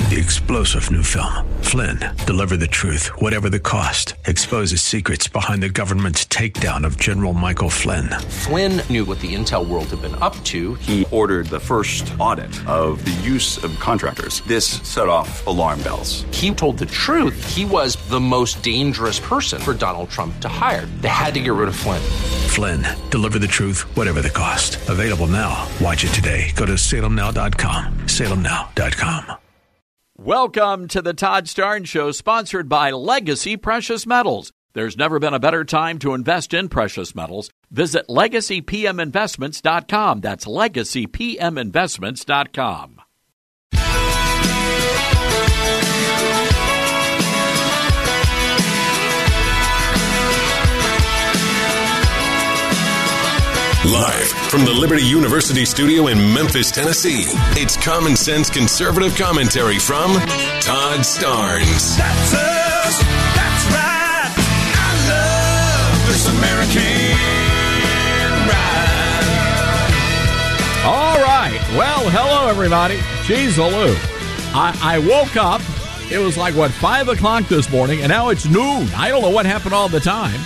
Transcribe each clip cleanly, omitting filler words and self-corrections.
The explosive new film, Flynn, deliver the truth, whatever the cost. Exposes secrets behind the government's takedown of General Michael Flynn. Flynn knew what the intel world had been up to. He ordered the first audit of the use of contractors. This set off alarm bells. He told the truth. He was the most dangerous person for Donald Trump to hire. They had to get rid of Flynn. Flynn, deliver the truth, whatever the cost. Available now. Watch it today. Go to salemnow.com. salemnow.com. Welcome to the Todd Starnes Show, sponsored by Legacy Precious Metals. There's never been a better time to invest in precious metals. Visit LegacyPMInvestments.com. That's LegacyPMInvestments.com. Live from the Liberty University studio in Memphis, Tennessee, it's common sense conservative commentary from Todd Starnes. That's us. That's right. I love this American ride. All right. Well, hello, everybody. Jeez, Lou. I woke up. It was like, 5 o'clock this morning, and now it's noon. I don't know what happened all the time.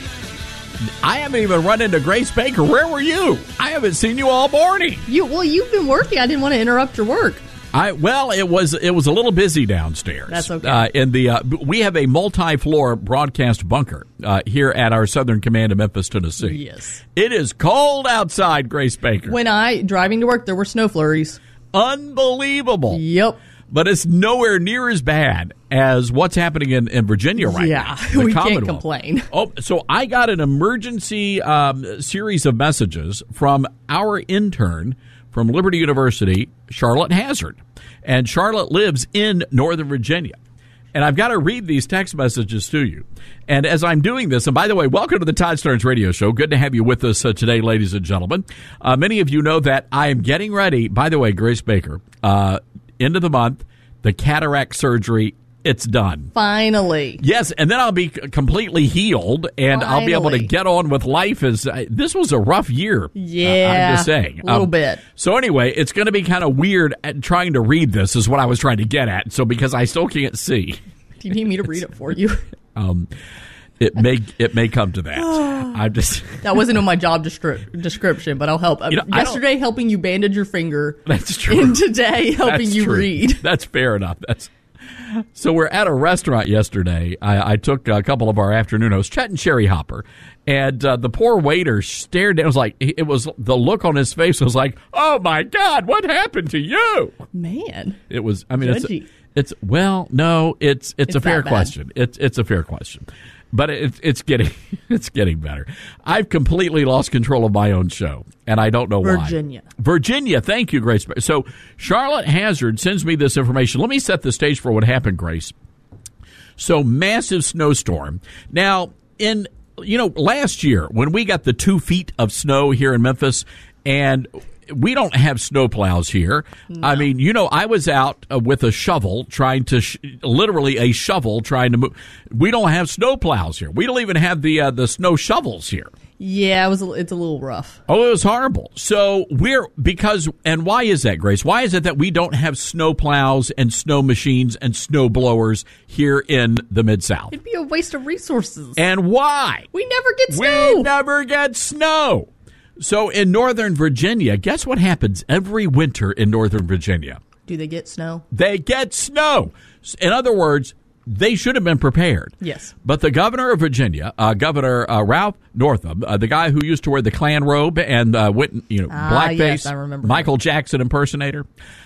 I haven't even run into Grace Baker. Where were you? I haven't seen you all morning. You've been working. I didn't want to interrupt your work. It was a little busy downstairs. That's okay. We have a multi-floor broadcast bunker here at our Southern Command in Memphis, Tennessee. Yes. It is cold outside, Grace Baker. When driving to work, there were snow flurries. Unbelievable. Yep. But it's nowhere near as bad as what's happening in Virginia right now. Yeah, we can't complain. Oh, so I got an emergency series of messages from our intern from Liberty University, Charlotte Hazard. And Charlotte lives in Northern Virginia. And I've got to read these text messages to you. And as I'm doing this, and by the way, welcome to the Todd Starnes Radio Show. Good to have you with us today, ladies and gentlemen. Many of you know that I am getting ready. By the way, Grace Baker, end of the month, the cataract surgery, it's done. Finally. Yes, and then I'll be completely healed, and I'll be able to get on with life. This was a rough year. Yeah, I'm just saying. A little bit. So anyway, it's going to be kind of weird trying to read this is what I was trying to get at. So because I still can't see. Do you need me to read it for you? It may come to that. I'm just that wasn't in my job description, but I'll help. Yesterday, helping you bandage your finger. That's true. And today, helping you read. That's fair enough. So we're at a restaurant yesterday. I took a couple of our afternoon hosts, Chet and Sherry Hopper, and the poor waiter stared at. It was the look on his face was like, "Oh my God, what happened to you?" Man, it was. I mean, judgy. it's a fair question. It's a fair question. But it's getting better. I've completely lost control of my own show, and I don't know why. Virginia, thank you, Grace. So Charlotte Hazard sends me this information. Let me set the stage for what happened, Grace. So massive snowstorm. Now, last year when we got the 2 feet of snow here in Memphis, and we don't have snowplows here. No. I mean, I was out with a shovel trying to, literally a shovel trying to move. We don't have snowplows here. We don't even have the snow shovels here. Yeah, it's a little rough. Oh, it was horrible. So and why is that, Grace? Why is it that we don't have snowplows and snow machines and snow blowers here in the Mid-South? It'd be a waste of resources. And why? We never get snow. We never get snow. So in Northern Virginia, guess what happens every winter in Northern Virginia? Do they get snow? They get snow. In other words, they should have been prepared. Yes. But the governor of Virginia, Governor Ralph Northam, the guy who used to wear the Klan robe and went, blackface, yes, I remember Michael Jackson impersonator,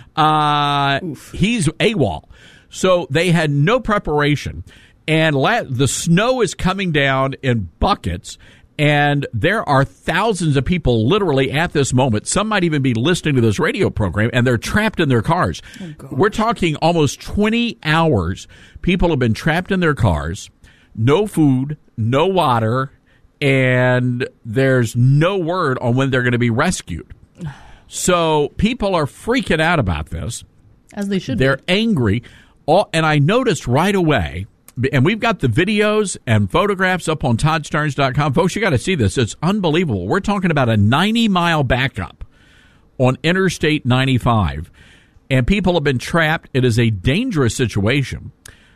he's AWOL. So they had no preparation. And the snow is coming down in buckets. And there are thousands of people literally at this moment. Some might even be listening to this radio program, and they're trapped in their cars. We're talking almost 20 hours. People have been trapped in their cars, no food, no water, and there's no word on when they're going to be rescued. So people are freaking out about this. As they should be. They're angry. And I noticed right away, and we've got the videos and photographs up on ToddStarnes.com. Folks, you got to see this. It's unbelievable. We're talking about a 90-mile backup on Interstate 95. and people have been trapped. It is a dangerous situation.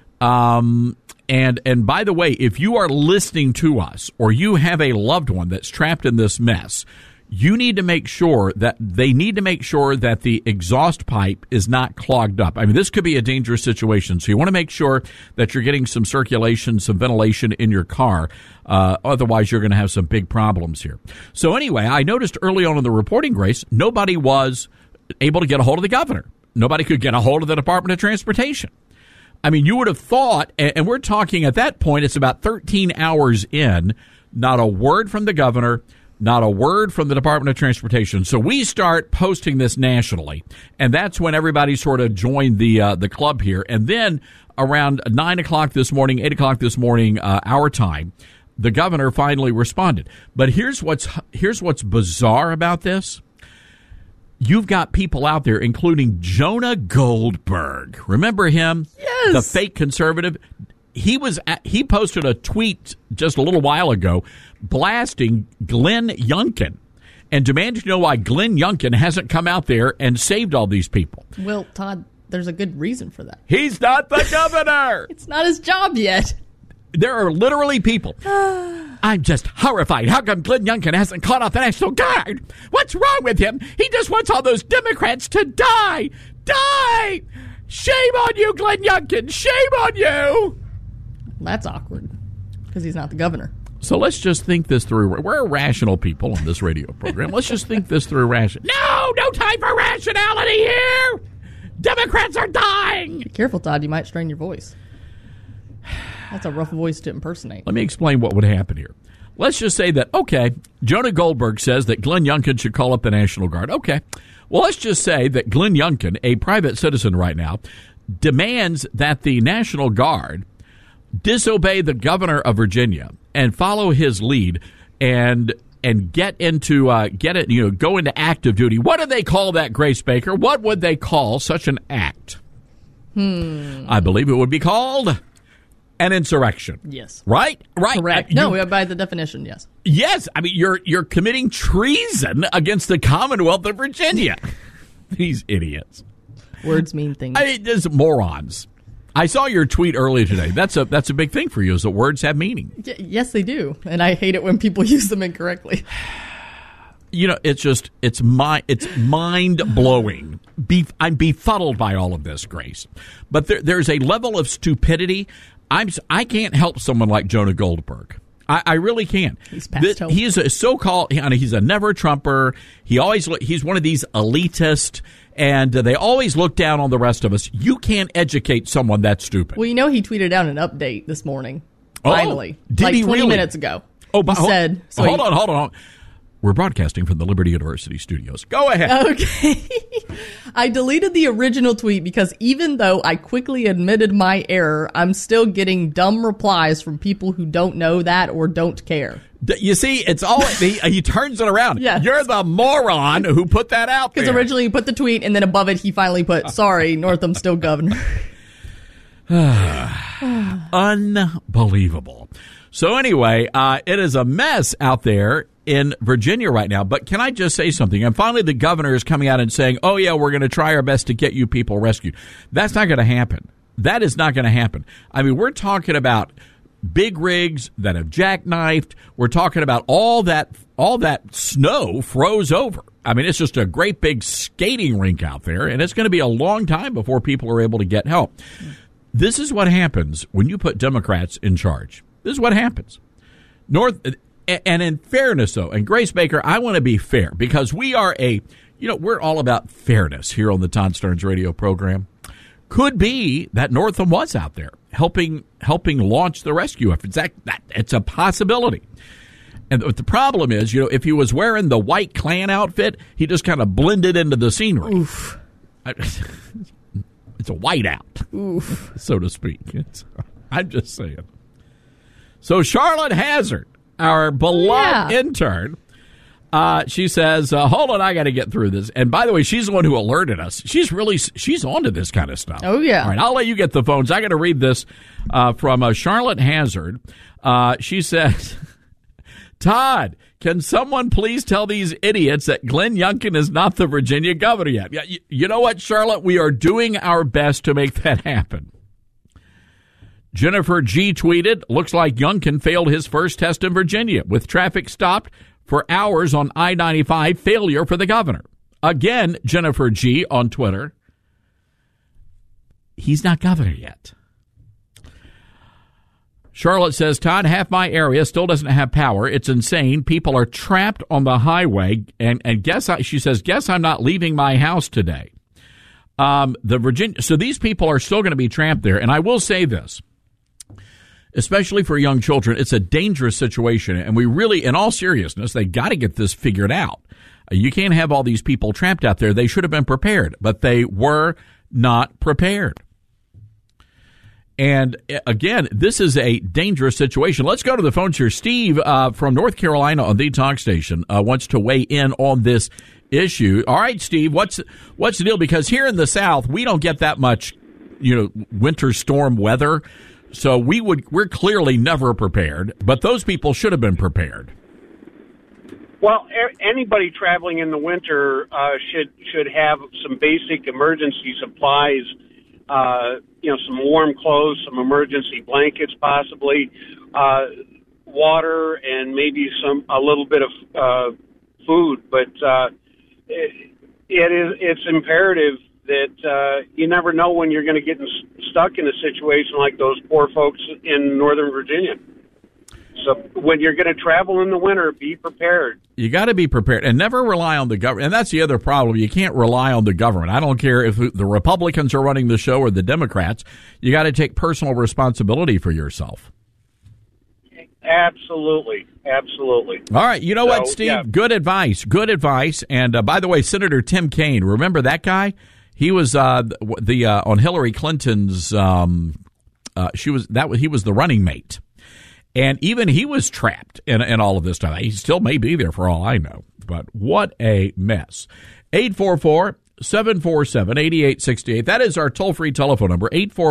And by the way, if you are listening to us or you have a loved one that's trapped in this mess, you need to make sure that the exhaust pipe is not clogged up. I mean, this could be a dangerous situation. So you want to make sure that you're getting some circulation, some ventilation in your car. Otherwise, you're going to have some big problems here. So anyway, I noticed early on in the reporting, Grace, nobody was able to get a hold of the governor. Nobody could get a hold of the Department of Transportation. I mean, you would have thought, and we're talking at that point, it's about 13 hours in, not a word from the governor, not a word from the Department of Transportation. So we start posting this nationally, and that's when everybody sort of joined the club here. And then around 9 o'clock this morning, 8 o'clock this morning, our time, the governor finally responded. But here's what's bizarre about this. You've got people out there, including Jonah Goldberg. Remember him? Yes. The fake conservative. He posted a tweet just a little while ago blasting Glenn Youngkin and demanded to know why Glenn Youngkin hasn't come out there and saved all these people. Well, Todd, there's a good reason for that. He's not the governor. It's not his job yet. There are literally people. I'm just horrified. How come Glenn Youngkin hasn't called off the National Guard? What's wrong with him? He just wants all those Democrats to die. Die! Shame on you, Glenn Youngkin. Shame on you. That's awkward because he's not the governor. So let's just think this through. We're rational people on this radio program. Let's just think this through rationally. No time for rationality here. Democrats are dying. Be careful, Todd. You might strain your voice. That's a rough voice to impersonate. Let me explain what would happen here. Let's just say that, okay, Jonah Goldberg says that Glenn Youngkin should call up the National Guard. Okay. Well, let's just say that Glenn Youngkin, a private citizen right now, demands that the National Guard disobey the governor of Virginia and follow his lead and go into active duty. What do they call that, Grace Baker? What would they call such an act? I believe it would be called an insurrection. Yes. Right? Correct. No, by the definition, yes. Yes. I mean, you're committing treason against the Commonwealth of Virginia. These idiots. Words mean things. There's morons. I saw your tweet earlier today. That's a big thing for you, is that words have meaning. Yes, they do. And I hate it when people use them incorrectly. You know, it's mind-blowing. I'm befuddled by all of this, Grace. But there's a level of stupidity. I can't help someone like Jonah Goldberg. I really can't. He's past hope. He's a so-called, he's a never-Trumper. He's one of these elitists, and they always look down on the rest of us. You can't educate someone that stupid. Well, he tweeted out an update this morning. Finally. Did he 20 really? minutes ago. He said... So hold on. We're broadcasting from the Liberty University studios. Go ahead. Okay. I deleted the original tweet because even though I quickly admitted my error, I'm still getting dumb replies from people who don't know that or don't care. You see, it's all he turns it around. Yes. You're the moron who put that out there. Because originally he put the tweet, and then above it he finally put, sorry, Northam's still governor. Unbelievable. So anyway, it is a mess out there in Virginia right now. But can I just say something? And finally, the governor is coming out and saying, oh, yeah, we're going to try our best to get you people rescued. That's not going to happen. That is not going to happen. I mean, we're talking about big rigs that have jackknifed. We're talking about all that snow froze over. I mean, it's just a great big skating rink out there, and it's going to be a long time before people are able to get help. This is what happens when you put Democrats in charge. This is what happens. And in fairness, though, and Grace Baker, I want to be fair because we are we're all about fairness here on the Todd Starnes radio program. Could be that Northam was out there helping launch the rescue efforts. That it's a possibility. And the problem is, if he was wearing the white Klan outfit, he just kind of blended into the scenery. Oof. It's a whiteout, oof, so to speak. I'm just saying. So Charlotte Hazard, our beloved intern, she says, hold on, I got to get through this. And by the way, she's the one who alerted us. She's onto this kind of stuff. Oh, yeah. All right, I'll let you get the phones. I got to read this from Charlotte Hazard. She says, Todd, can someone please tell these idiots that Glenn Youngkin is not the Virginia governor yet? Yeah, you know what, Charlotte? We are doing our best to make that happen. Jennifer G. tweeted, looks like Youngkin failed his first test in Virginia with traffic stopped for hours on I-95, failure for the governor. Again, Jennifer G. on Twitter, he's not governor yet. Charlotte says, Todd, half my area still doesn't have power. It's insane. People are trapped on the highway. And she says, guess I'm not leaving my house today. So these people are still going to be trapped there. And I will say this, especially for young children, it's a dangerous situation. And we really, in all seriousness, they got to get this figured out. You can't have all these people trapped out there. They should have been prepared, but they were not prepared. And again, this is a dangerous situation. Let's go to the phones here. Steve from North Carolina on the talk station wants to weigh in on this issue. All right, Steve, what's the deal? Because here in the South, we don't get that much, winter storm weather. So we're clearly never prepared, but those people should have been prepared. Well, anybody traveling in the winter should have some basic emergency supplies. Some warm clothes, some emergency blankets, possibly water, and maybe a little bit of food. But it's imperative that you never know when you're going to get stuck in a situation like those poor folks in Northern Virginia. So when you're going to travel in the winter, be prepared. You got to be prepared and never rely on the government. And that's the other problem. You can't rely on the government. I don't care if the Republicans are running the show or the Democrats. You got to take personal responsibility for yourself. Absolutely. Absolutely. All right. You know what, Steve? Yeah. Good advice. Good advice. And by the way, Senator Tim Kaine, remember that guy? He was on Hillary Clinton's. He was the running mate. And even he was trapped in all of this time. He still may be there for all I know. But what a mess. 844-747-8868. That is our toll-free telephone number,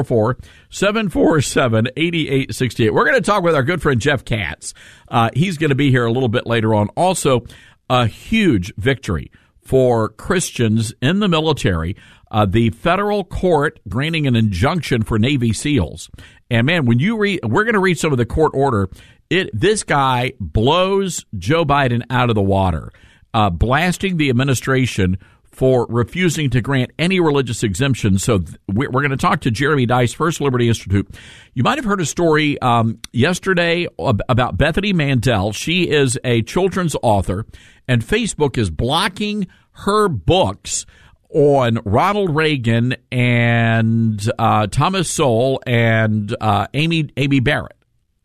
844-747-8868. We're going to talk with our good friend Jeff Katz. He's going to be here a little bit later on. Also, a huge victory for Christians in the military. The federal court granting an injunction for Navy SEALs. And man, when you read, we're going to read some of the court order. This guy blows Joe Biden out of the water, blasting the administration for refusing to grant any religious exemption. So we're going to talk to Jeremy Dice, First Liberty Institute. You might have heard a story yesterday about Bethany Mandel. She is a children's author, and Facebook is blocking her books on Ronald Reagan and Thomas Sowell and Amy Barrett.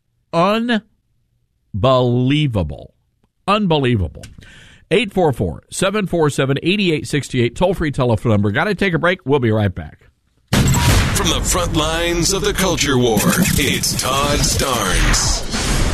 Unbelievable. 844-747-8868, toll-free telephone number. Got to take a break. We'll be right back. From the front lines of the culture war, it's Todd Starnes.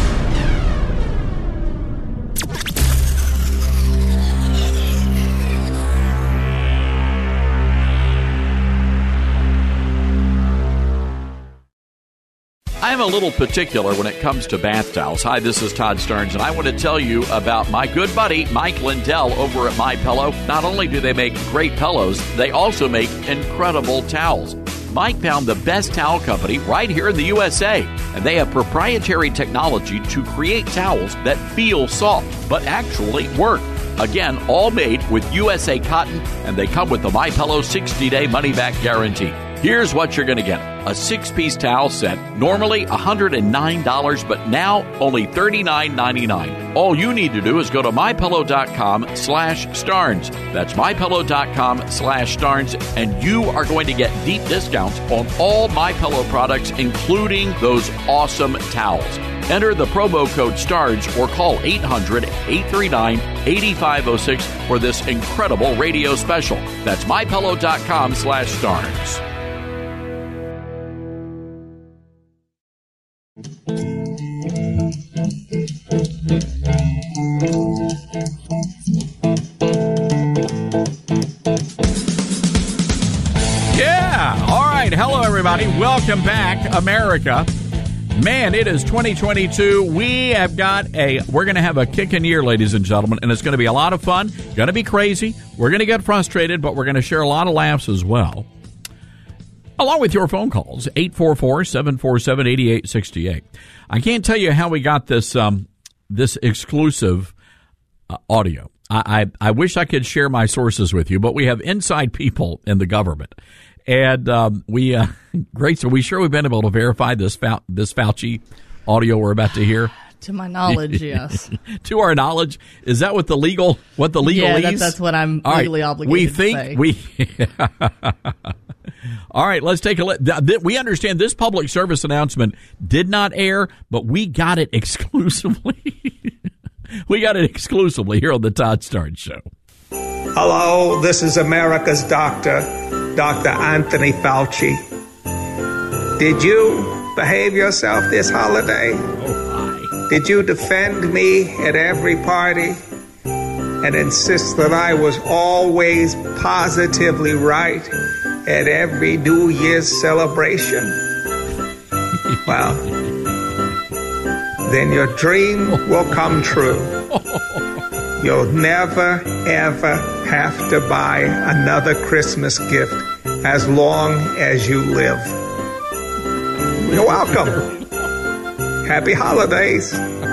I'm a little particular when it comes to bath towels. Hi, this is Todd Starnes, and I want to tell you about my good buddy, Mike Lindell, over at MyPillow. Not only do they make great pillows, they also make incredible towels. Mike found the best towel company right here in the USA, and they have proprietary technology to create towels that feel soft, but actually work. Again, all made with USA cotton, and they come with the MyPillow 60-day money-back guarantee. Here's what you're going to get. A 6-piece towel set, normally $109, but now only $39.99. All you need to do is go to MyPillow.com/Starnes. That's MyPillow.com/Starnes, and you are going to get deep discounts on all MyPillow products, including those awesome towels. Enter the promo code STARNS or call 800-839-8506 for this incredible radio special. That's MyPillow.com/Starnes. Yeah. All right. Hello, everybody. Welcome back, America. Man, it is 2022. We're going to have a kicking year, ladies and gentlemen, and it's going to be a lot of fun, going to be crazy. We're going to get frustrated, but we're going to share a lot of laughs as well. Along with your phone calls, 844-747-8868. I can't tell you how we got this this exclusive audio. I wish I could share my sources with you, but we have inside people in the government. And Grace, are we sure we've been able to verify this Fauci audio we're about to hear? To my knowledge, yes. To our knowledge, is that what the legal? Yeah, that's what I'm legally obligated to say. All right, let's take a look. We understand this public service announcement did not air, but we got it exclusively. We got it exclusively here on the Todd Starnes Show. Hello, this is America's doctor, Dr. Anthony Fauci. Did you behave yourself this holiday? Did you defend me at every party and insist that I was always positively right at every New Year's celebration? Well, then your dream will come true. You'll never, ever have to buy another Christmas gift as long as you live. You're welcome. Happy holidays.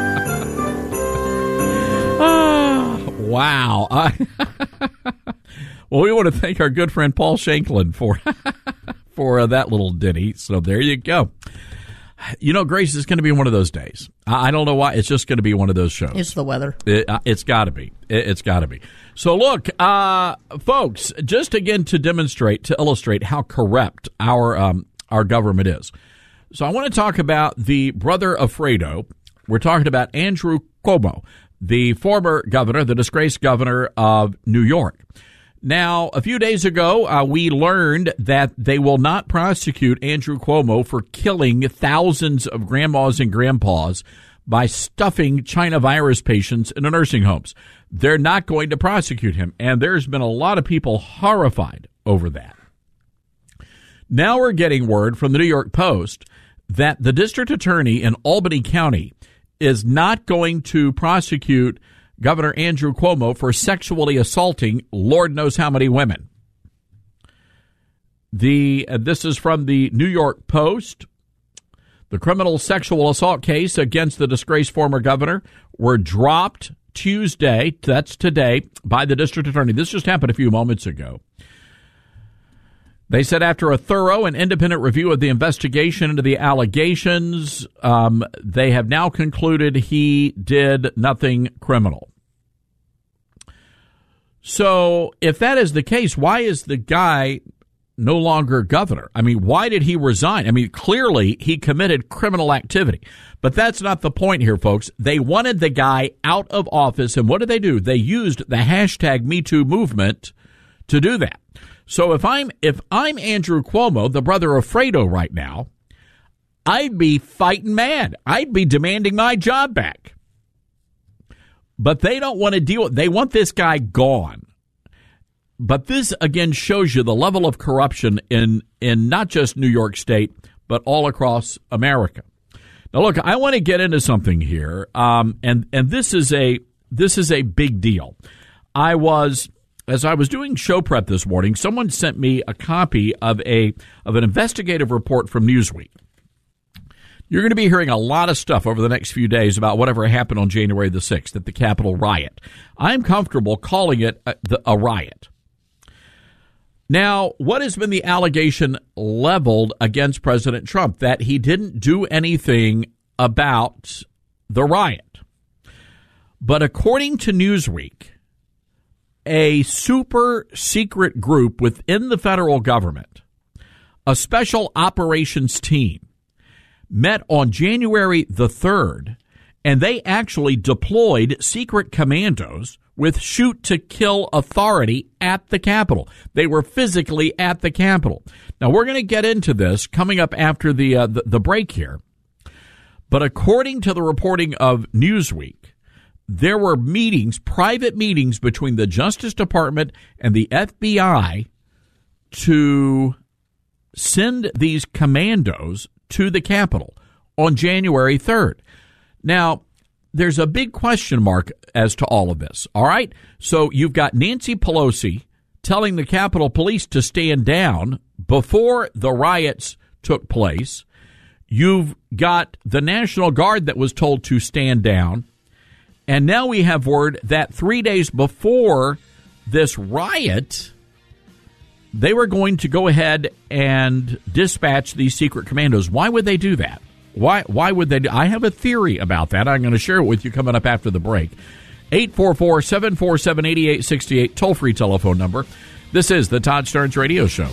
Wow. Well, we want to thank our good friend Paul Shanklin for that little ditty. So there you go. You know, Grace, is going to be one of those days. I don't know why. It's just going to be one of those shows. It's the weather. It's got to be. It's got to be. So look, folks, just again to illustrate how corrupt our government is. So I want to talk about the brother of Fredo. We're talking about Andrew Cuomo, the former governor, the disgraced governor of New York. Now, a few days ago, we learned that they will not prosecute Andrew Cuomo for killing thousands of grandmas and grandpas by stuffing China virus patients in the nursing homes. They're not going to prosecute him, and there's been a lot of people horrified over that. Now we're getting word from the New York Post that the district attorney in Albany County is not going to prosecute Governor Andrew Cuomo for sexually assaulting Lord knows how many women. This is from the New York Post. The criminal sexual assault case against the disgraced former governor were dropped Tuesday, that's today, by the district attorney. This just happened a few moments ago. They said after a thorough and independent review of the investigation into the allegations, they have now concluded he did nothing criminal. So if that is the case, why is the guy no longer governor? I mean, why did he resign? I mean, clearly he committed criminal activity. But that's not the point here, folks. They wanted the guy out of office, and what did they do? They used the hashtag #MeToo movement to do that. So if I'm Andrew Cuomo, the brother of Fredo right now, I'd be fighting mad. I'd be demanding my job back. But they don't want to deal with it. They want this guy gone. But this, again, shows you the level of corruption in not just New York State, but all across America. Now, look, I want to get into something here, and this is a big deal. As I was doing show prep this morning, someone sent me a copy of an investigative report from Newsweek. You're going to be hearing a lot of stuff over the next few days about whatever happened on January the 6th at the Capitol riot. I'm comfortable calling it a riot. Now, what has been the allegation leveled against President Trump? That he didn't do anything about the riot. But according to Newsweek, a super secret group within the federal government, a special operations team, met on January the 3rd, and they actually deployed secret commandos with shoot-to-kill authority at the Capitol. They were physically at the Capitol. Now, we're going to get into this coming up after the break here. But according to the reporting of Newsweek, there were meetings, private meetings between the Justice Department and the FBI to send these commandos to the Capitol. on January 3rd. Now, there's a big question mark as to all of this, all right? So you've got Nancy Pelosi telling the Capitol Police to stand down before the riots took place. You've got the National Guard that was told to stand down. And now we have word that 3 days before this riot, they were going to go ahead and dispatch these secret commandos. Why would they do that? Why would they do? I have a theory about that. I'm going to share it with you coming up after the break. 844-747-8868, toll-free telephone number. This is the Todd Starnes Radio Show.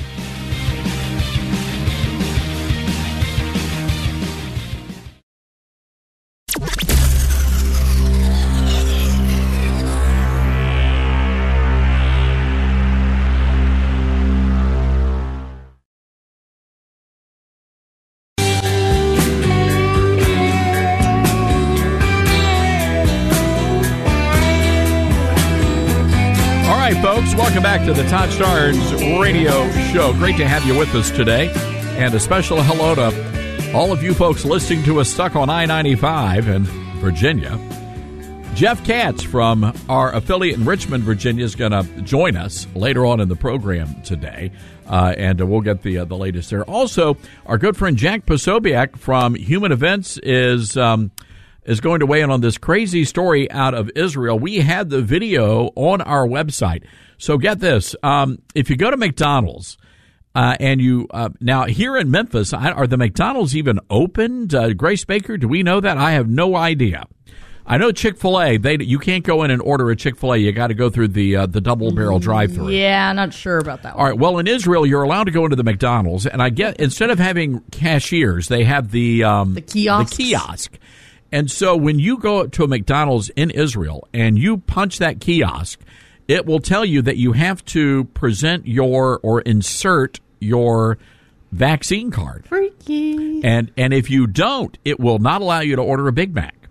Folks, welcome back to the Todd Starnes Radio Show. Great to have you with us today. And a special hello to all of you folks listening to us stuck on I-95 in Virginia. Jeff Katz from our affiliate in Richmond, Virginia, is going to join us later on in the program today. And we'll get the latest there. Also, our good friend Jack Posobiec from Human Events is going to weigh in on this crazy story out of Israel. We had the video on our website. So get this. If you go to McDonald's and you now here in Memphis, are the McDonald's even opened? Grace Baker, do we know that? I have no idea. I know Chick-fil-A, you can't go in and order a Chick-fil-A. You got to go through the double-barrel drive-thru. Yeah, I'm not sure about that one. All right, well, in Israel, you're allowed to go into the McDonald's, and instead of having cashiers, they have the kiosks. The kiosk. And so when you go to a McDonald's in Israel and you punch that kiosk, it will tell you that you have to present or insert your vaccine card. Freaky. And if you don't, it will not allow you to order a Big Mac.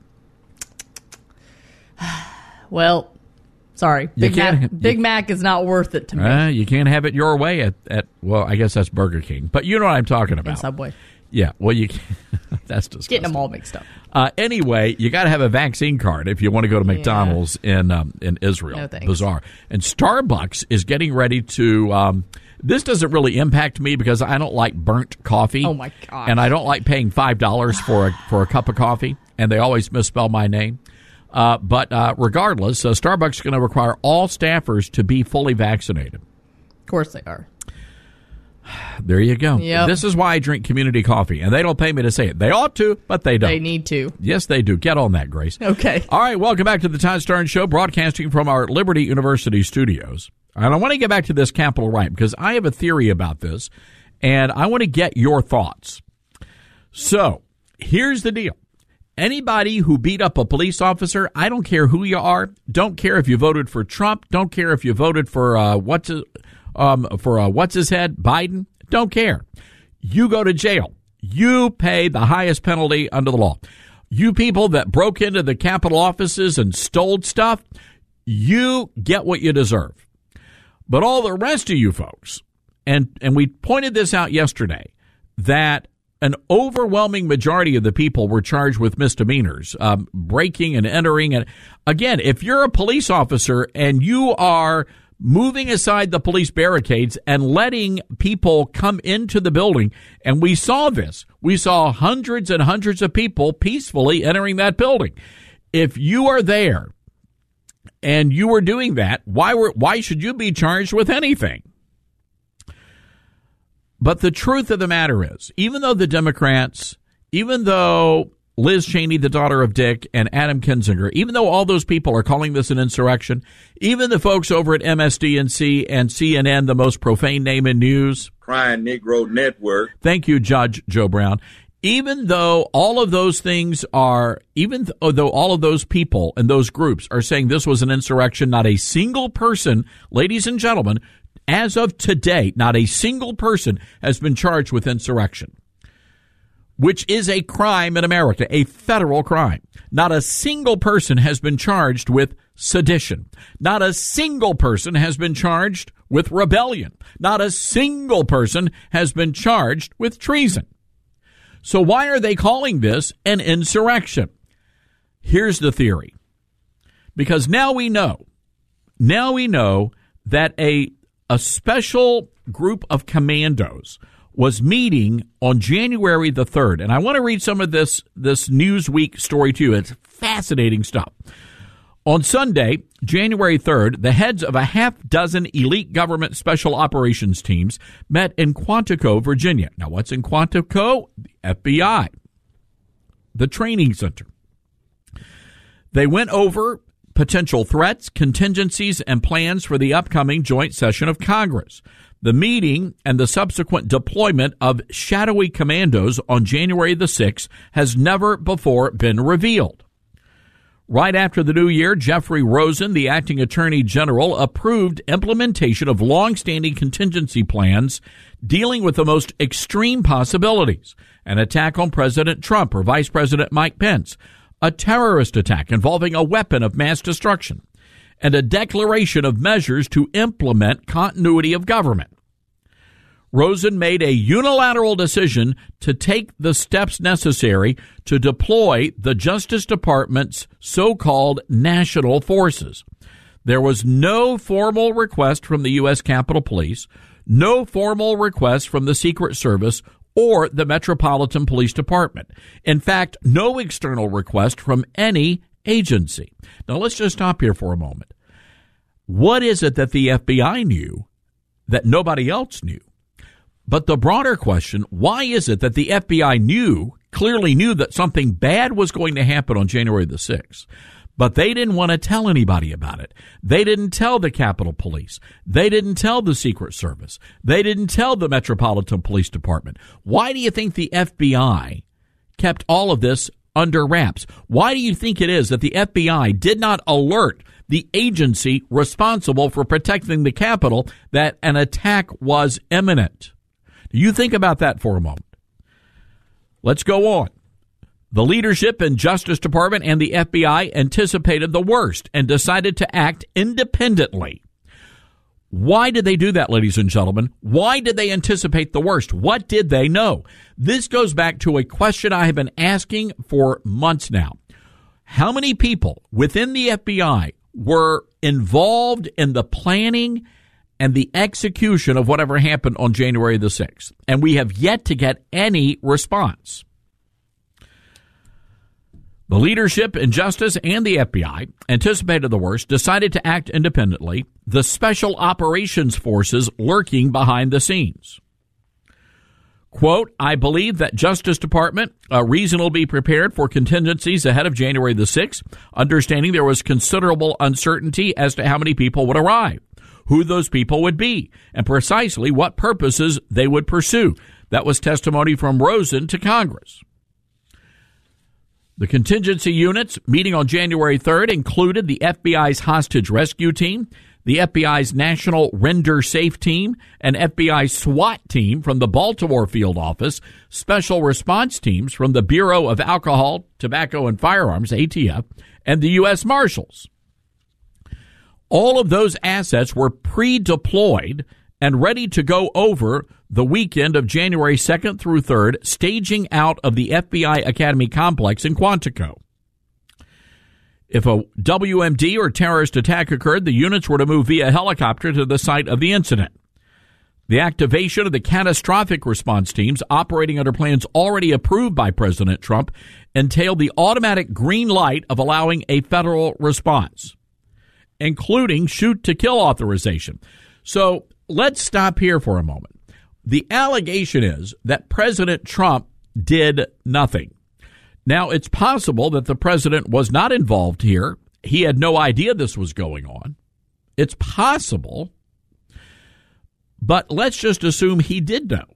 Well, sorry. Big Mac is not worth it to me. You can't have it your way at well, I guess that's Burger King. But you know what I'm talking about. And Subway. Yeah, well, you can't. That's disgusting. Getting them all mixed up. Anyway, you got to have a vaccine card if you want to go to McDonald's in Israel. No thanks. Bizarre. And Starbucks is getting ready to. This doesn't really impact me because I don't like burnt coffee. Oh my gosh. And I don't like paying $5 for a cup of coffee. And they always misspell my name. But regardless, Starbucks is going to require all staffers to be fully vaccinated. Of course they are. There you go. Yep. This is why I drink community coffee, and they don't pay me to say it. They ought to, but they don't. They need to. Yes, they do. Get on that, Grace. Okay. All right, welcome back to the Todd Starnes Show, broadcasting from our Liberty University studios. And I want to get back to this Capitol riot because I have a theory about this, and I want to get your thoughts. So, here's the deal. Anybody who beat up a police officer, I don't care who you are, don't care if you voted for Trump, don't care if you voted for what's his head, Biden, don't care. You go to jail. You pay the highest penalty under the law. You people that broke into the Capitol offices and stole stuff, you get what you deserve. But all the rest of you folks, and we pointed this out yesterday, that an overwhelming majority of the people were charged with misdemeanors, breaking and entering. And again, if you're a police officer and you are moving aside the police barricades and letting people come into the building, and we saw this. We saw hundreds and hundreds of people peacefully entering that building. If you are there and you were doing that, why should you be charged with anything? But the truth of the matter is, even though the Democrats, even though Liz Cheney, the daughter of Dick, and Adam Kinzinger, even though all those people are calling this an insurrection, even the folks over at MSDNC and CNN, the most profane name in news, Crying Negro Network. Thank you, Judge Joe Brown. Even though all of those things are, even though all of those people and those groups are saying this was an insurrection, not a single person, ladies and gentlemen, as of today, not a single person has been charged with insurrection, which is a crime in America, a federal crime. Not a single person has been charged with sedition. Not a single person has been charged with rebellion. Not a single person has been charged with treason. So why are they calling this an insurrection? Here's the theory. Because now we know that a special group of commandos was meeting on January the 3rd. And I want to read some of this Newsweek story to you. It's fascinating stuff. On Sunday, January 3rd, the heads of a half-dozen elite government special operations teams met in Quantico, Virginia. Now, what's in Quantico? The FBI, the training center. They went over potential threats, contingencies, and plans for the upcoming joint session of Congress. The meeting and the subsequent deployment of shadowy commandos on January the 6th has never before been revealed. Right after the new year, Jeffrey Rosen, the acting attorney general, approved implementation of long-standing contingency plans dealing with the most extreme possibilities: an attack on President Trump or Vice President Mike Pence, a terrorist attack involving a weapon of mass destruction, and a declaration of measures to implement continuity of government. Rosen made a unilateral decision to take the steps necessary to deploy the Justice Department's so-called national forces. There was no formal request from the U.S. Capitol Police, no formal request from the Secret Service or the Metropolitan Police Department. In fact, no external request from any agency. Now, let's just stop here for a moment. What is it that the FBI knew that nobody else knew? But the broader question, why is it that the FBI clearly knew that something bad was going to happen on January the 6th, but they didn't want to tell anybody about it? They didn't tell the Capitol Police. They didn't tell the Secret Service. They didn't tell the Metropolitan Police Department. Why do you think the FBI kept all of this under wraps? Why do you think it is that the FBI did not alert the agency responsible for protecting the Capitol that an attack was imminent? You think about that for a moment. Let's go on. The leadership in Justice Department and the FBI anticipated the worst and decided to act independently. Why did they do that, ladies and gentlemen? Why did they anticipate the worst? What did they know? This goes back to a question I have been asking for months now. How many people within the FBI were involved in the planning and the execution of whatever happened on January the 6th? And we have yet to get any response. The leadership in Justice and the FBI anticipated the worst, decided to act independently, the special operations forces lurking behind the scenes. Quote, I believe that Justice Department reasonably prepared for contingencies ahead of January the 6th, understanding there was considerable uncertainty as to how many people would arrive, who those people would be, and precisely what purposes they would pursue. That was testimony from Rosen to Congress. The contingency units meeting on January 3rd included the FBI's hostage rescue team, the FBI's National Render Safe team, an FBI SWAT team from the Baltimore field office, special response teams from the Bureau of Alcohol, Tobacco, and Firearms, ATF, and the U.S. Marshals. All of those assets were pre-deployed and ready to go over the weekend of January 2nd through 3rd, staging out of the FBI Academy complex in Quantico. If a WMD or terrorist attack occurred, the units were to move via helicopter to the site of the incident. The activation of the catastrophic response teams operating under plans already approved by President Trump entailed the automatic green light of allowing a federal response, including shoot-to-kill authorization. So let's stop here for a moment. The allegation is that President Trump did nothing. Now, it's possible that the president was not involved here. He had no idea this was going on. It's possible. But let's just assume he did know.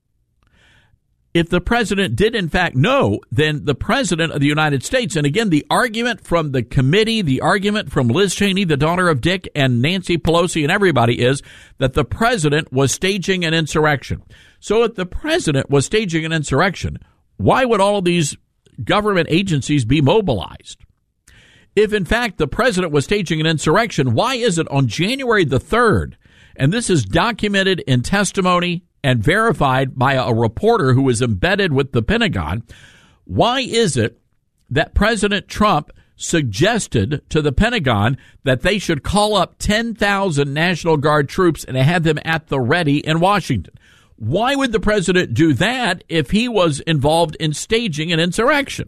If the president did, in fact, know, then the president of the United States, and again, the argument from the committee, the argument from Liz Cheney, the daughter of Dick, and Nancy Pelosi and everybody is that the president was staging an insurrection. So if the president was staging an insurrection, why would all of these government agencies be mobilized? If, in fact, the president was staging an insurrection, why is it on January the 3rd, and this is documented in testimony and verified by a reporter who was embedded with the Pentagon. Why is it that President Trump suggested to the Pentagon that they should call up 10,000 National Guard troops and have them at the ready in Washington? Why would the president do that if he was involved in staging an insurrection?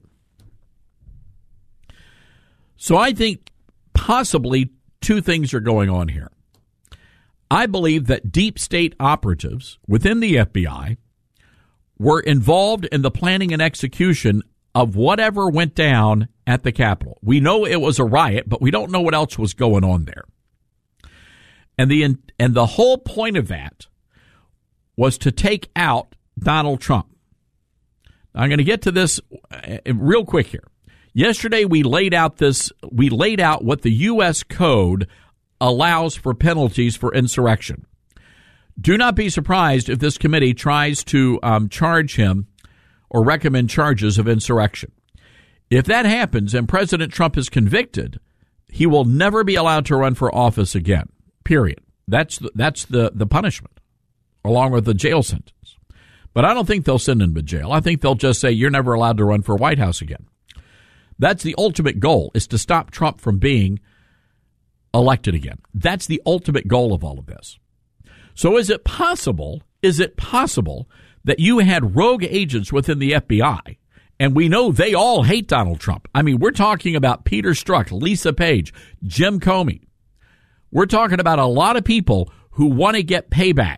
So I think possibly two things are going on here. I believe that deep state operatives within the FBI were involved in the planning and execution of whatever went down at the Capitol. We know it was a riot, but we don't know what else was going on there. And the whole point of that was to take out Donald Trump. Now, I'm going to get to this real quick here. Yesterday we laid out what the U.S. Code allows for penalties for insurrection. Do not be surprised if this committee tries to charge him or recommend charges of insurrection. If that happens and President Trump is convicted, he will never be allowed to run for office again, period. That's the punishment, along with the jail sentence. But I don't think they'll send him to jail. I think they'll just say, you're never allowed to run for White House again. That's the ultimate goal, is to stop Trump from being elected again. That's the ultimate goal of all of this. So is it possible that you had rogue agents within the FBI, and we know they all hate Donald Trump? I mean, we're talking about Peter Strzok, Lisa Page, Jim Comey. We're talking about a lot of people who want to get payback.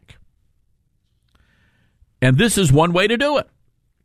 And this is one way to do it.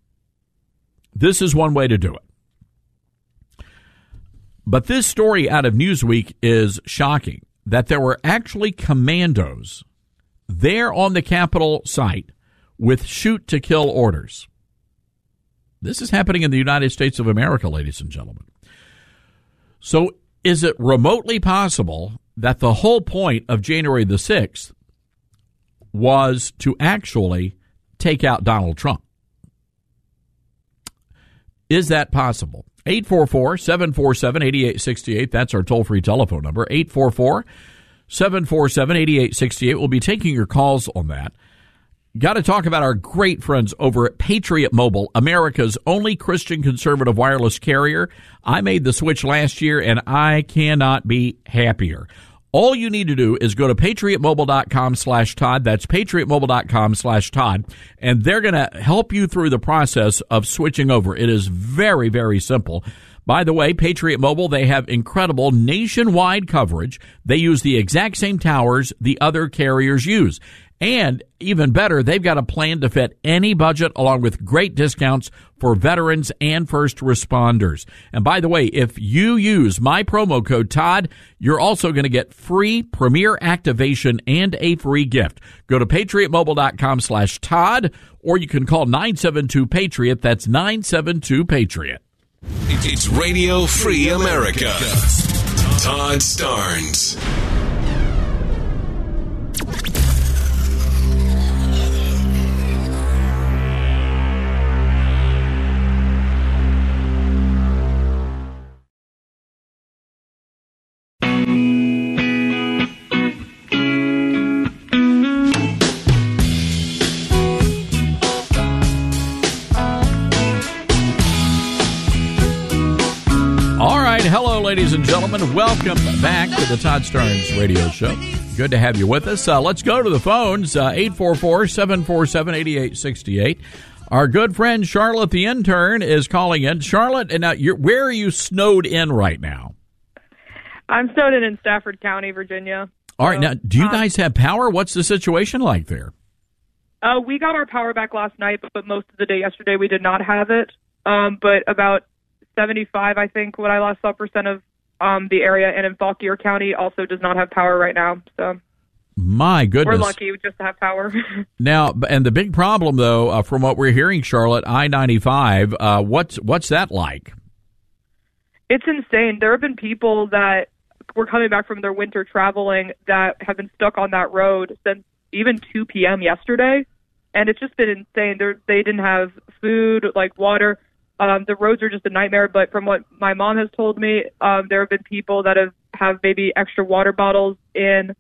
But this story out of Newsweek is shocking, that there were actually commandos there on the Capitol site with shoot-to-kill orders. This is happening in the United States of America, ladies and gentlemen. So is it remotely possible that the whole point of January the 6th was to actually take out Donald Trump? Is that possible? 844-747-8868. That's our toll-free telephone number, 844-747-8868. We'll be taking your calls on that. Got to talk about our great friends over at Patriot Mobile, America's only Christian conservative wireless carrier. I made the switch last year, and I cannot be happier. All you need to do is go to patriotmobile.com/Todd. That's patriotmobile.com/Todd. And they're going to help you through the process of switching over. It is very, very simple. By the way, Patriot Mobile, they have incredible nationwide coverage. They use the exact same towers the other carriers use. And even better, they've got a plan to fit any budget, along with great discounts for veterans and first responders. And by the way, if you use my promo code Todd, you're also going to get free Premier activation and a free gift. Go to patriotmobile.com/Todd, or you can call 972-PATRIOT. That's 972-PATRIOT. It's Radio Free America. Todd Starnes. Hello, ladies and gentlemen. Welcome back to the Todd Starnes Radio Show. Good to have you with us. Let's go to the phones, 844-747-8868. Our good friend Charlotte, the intern, is calling in. Charlotte, and now where are you snowed in right now? I'm snowed in Stafford County, Virginia. All right. Now, do you guys have power? What's the situation like there? We got our power back last night, but most of the day yesterday we did not have it. But about 75, I think, what I last saw, percent of the area, and in Fauquier County also does not have power right now. So, my goodness, we're lucky just to have power. Now, and the big problem, though, from what we're hearing, Charlotte, I-95, what's that like? It's insane. There have been people that were coming back from their winter traveling that have been stuck on that road since even 2 p.m. yesterday, and it's just been insane. They didn't have food, like water. The roads are just a nightmare, but from what my mom has told me, there have been people that have maybe extra water bottles in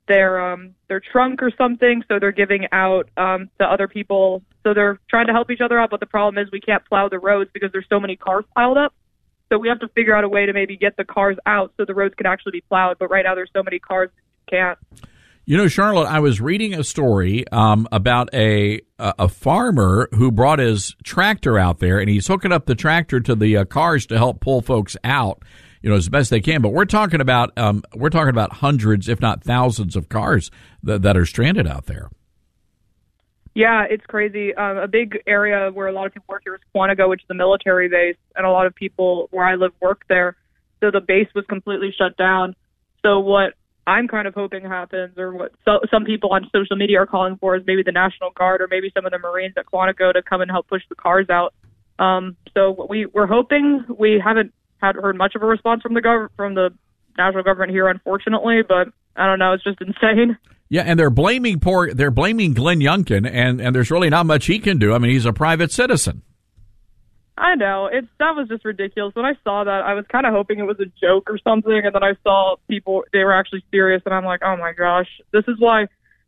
their trunk or something, so they're giving out to other people. So they're trying to help each other out, but the problem is we can't plow the roads because there's so many cars piled up. So we have to figure out a way to maybe get the cars out so the roads can actually be plowed. But right now there's so many cars you can't. You know, Charlotte, I was reading a story about a farmer who brought his tractor out there, and he's hooking up the tractor to the cars to help pull folks out, as best they can. But we're talking about hundreds, if not thousands, of cars that are stranded out there. Yeah, it's crazy. A big area where a lot of people work here is Quantico, which is a military base, and a lot of people where I live work there. So the base was completely shut down. So what I'm kind of hoping happens, or what some people on social media are calling for, is maybe the National Guard or maybe some of the Marines at Quantico to come and help push the cars out. So we're hoping. We haven't heard much of a response from the national government here, unfortunately, but I don't know. It's just insane. Yeah, and they're blaming Glenn Youngkin, and there's really not much he can do. I mean, he's a private citizen. I know. That was just ridiculous. When I saw that, I was kind of hoping it was a joke or something, and then I saw people, they were actually serious, and I'm like, oh my gosh, this is why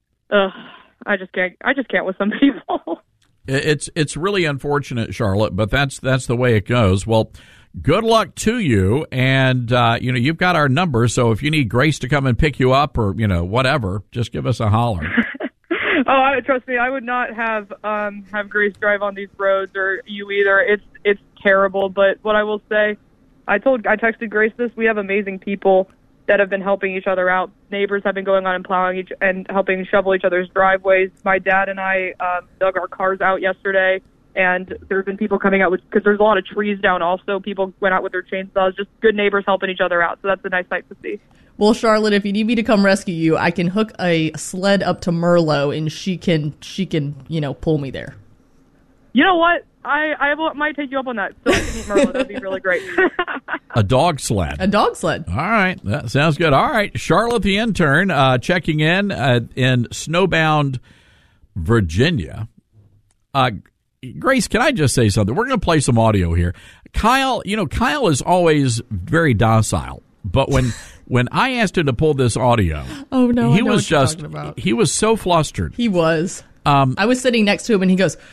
I just can't with some people. It's really unfortunate, Charlotte, but that's the way it goes. Well, good luck to you, and you've got our number, so if you need Grace to come and pick you up or whatever, just give us a holler. Oh, trust me, I would not have Grace drive on these roads, or you either. It's terrible. But what I will say, I texted Grace this. We have amazing people that have been helping each other out. Neighbors have been going on and plowing and helping shovel each other's driveways. My dad and I dug our cars out yesterday, and there's been people coming out because there's a lot of trees down. Also, people went out with their chainsaws. Just good neighbors helping each other out. So that's a nice sight to see. Well, Charlotte, if you need me to come rescue you, I can hook a sled up to Merlot, and she can pull me there. You know what? I might take you up on that, so I can meet Merlot. That'd be really great. A dog sled. A dog sled. All right, that sounds good. All right, Charlotte the intern checking in snowbound Virginia. Grace, can I just say something? We're going to play some audio here. Kyle is always very docile, but when I asked him to pull this audio, he was so flustered. He was. I was sitting next to him, and he goes,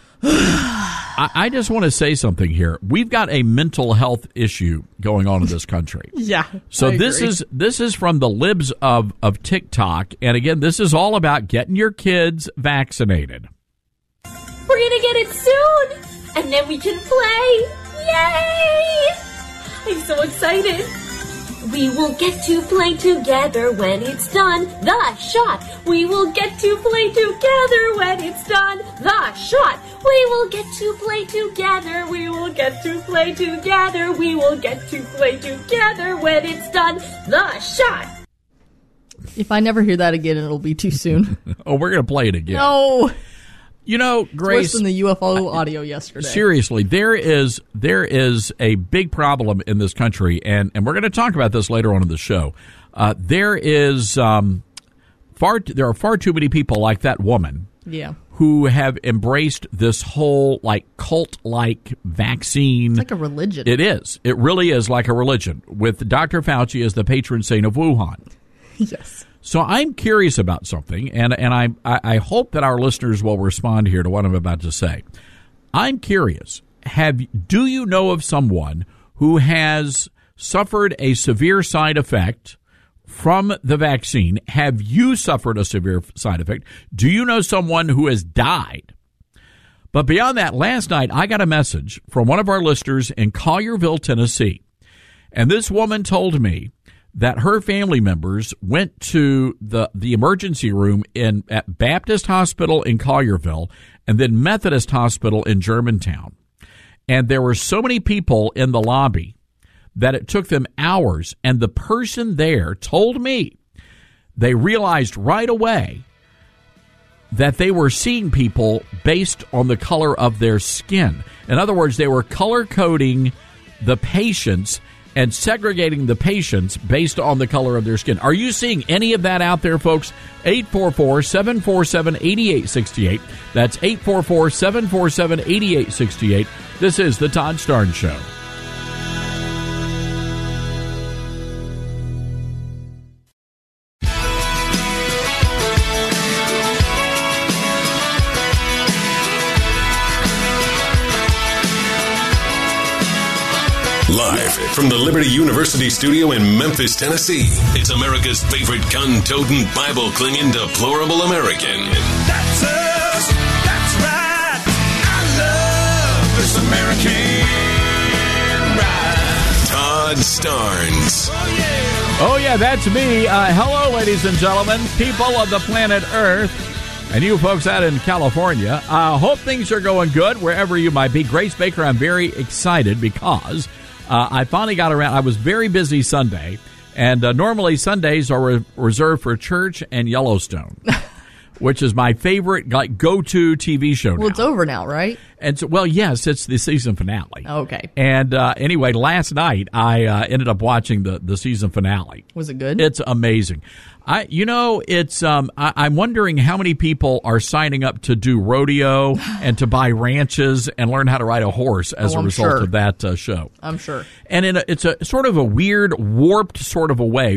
I just want to say something here. We've got a mental health issue going on in this country. Yeah. So this is from the libs of TikTok, and again, this is all about getting your kids vaccinated. We're gonna get it soon, and then we can play. Yay! I'm so excited. We will get to play together when it's done. The shot. We will get to play together when it's done. The shot. We will get to play together. We will get to play together. We will get to play together when it's done. The shot. If I never hear that again, it'll be too soon. Oh, we're going to play it again. No. Grace, it's worse than the UFO audio yesterday. Seriously, there is a big problem in this country, and we're going to talk about this later on in the show. There are far too many people like that woman, who have embraced this whole cult-like vaccine. It's like a religion. It is. It really is like a religion, with Dr. Fauci as the patron saint of Wuhan. Yes. So I'm curious about something, and I hope that our listeners will respond here to what I'm about to say. I'm curious. Do you know of someone who has suffered a severe side effect from the vaccine? Have you suffered a severe side effect? Do you know someone who has died? But beyond that, last night I got a message from one of our listeners in Collierville, Tennessee, and this woman told me that her family members went to the emergency room at Baptist Hospital in Collierville and then Methodist Hospital in Germantown. And there were so many people in the lobby that it took them hours. And the person there told me they realized right away that they were seeing people based on the color of their skin. In other words, they were color coding the patients and segregating the patients based on the color of their skin. Are you seeing any of that out there, folks? 844-747-8868. That's 844-747-8868. This is The Todd Starnes Show. Live from the Liberty University studio in Memphis, Tennessee, it's America's favorite gun-toting, Bible-clinging, deplorable American. That's us. That's right. I love this American ride. Todd Starnes. Oh, yeah, that's me. Hello, ladies and gentlemen, people of the planet Earth. And you folks out in California, hope things are going good wherever you might be. Grace Baker, I'm very excited because I finally got around. I was very busy Sunday, and normally Sundays are reserved for church and Yellowstone, which is my favorite go-to TV show now. Well, it's over now, right? And so, well, yes, it's the season finale. Okay. And anyway, last night I ended up watching the season finale. Was it good? It's amazing. It's I'm wondering how many people are signing up to do rodeo and to buy ranches and learn how to ride a horse as a result of that show. I'm sure. And it's a sort of a weird, warped sort of a way.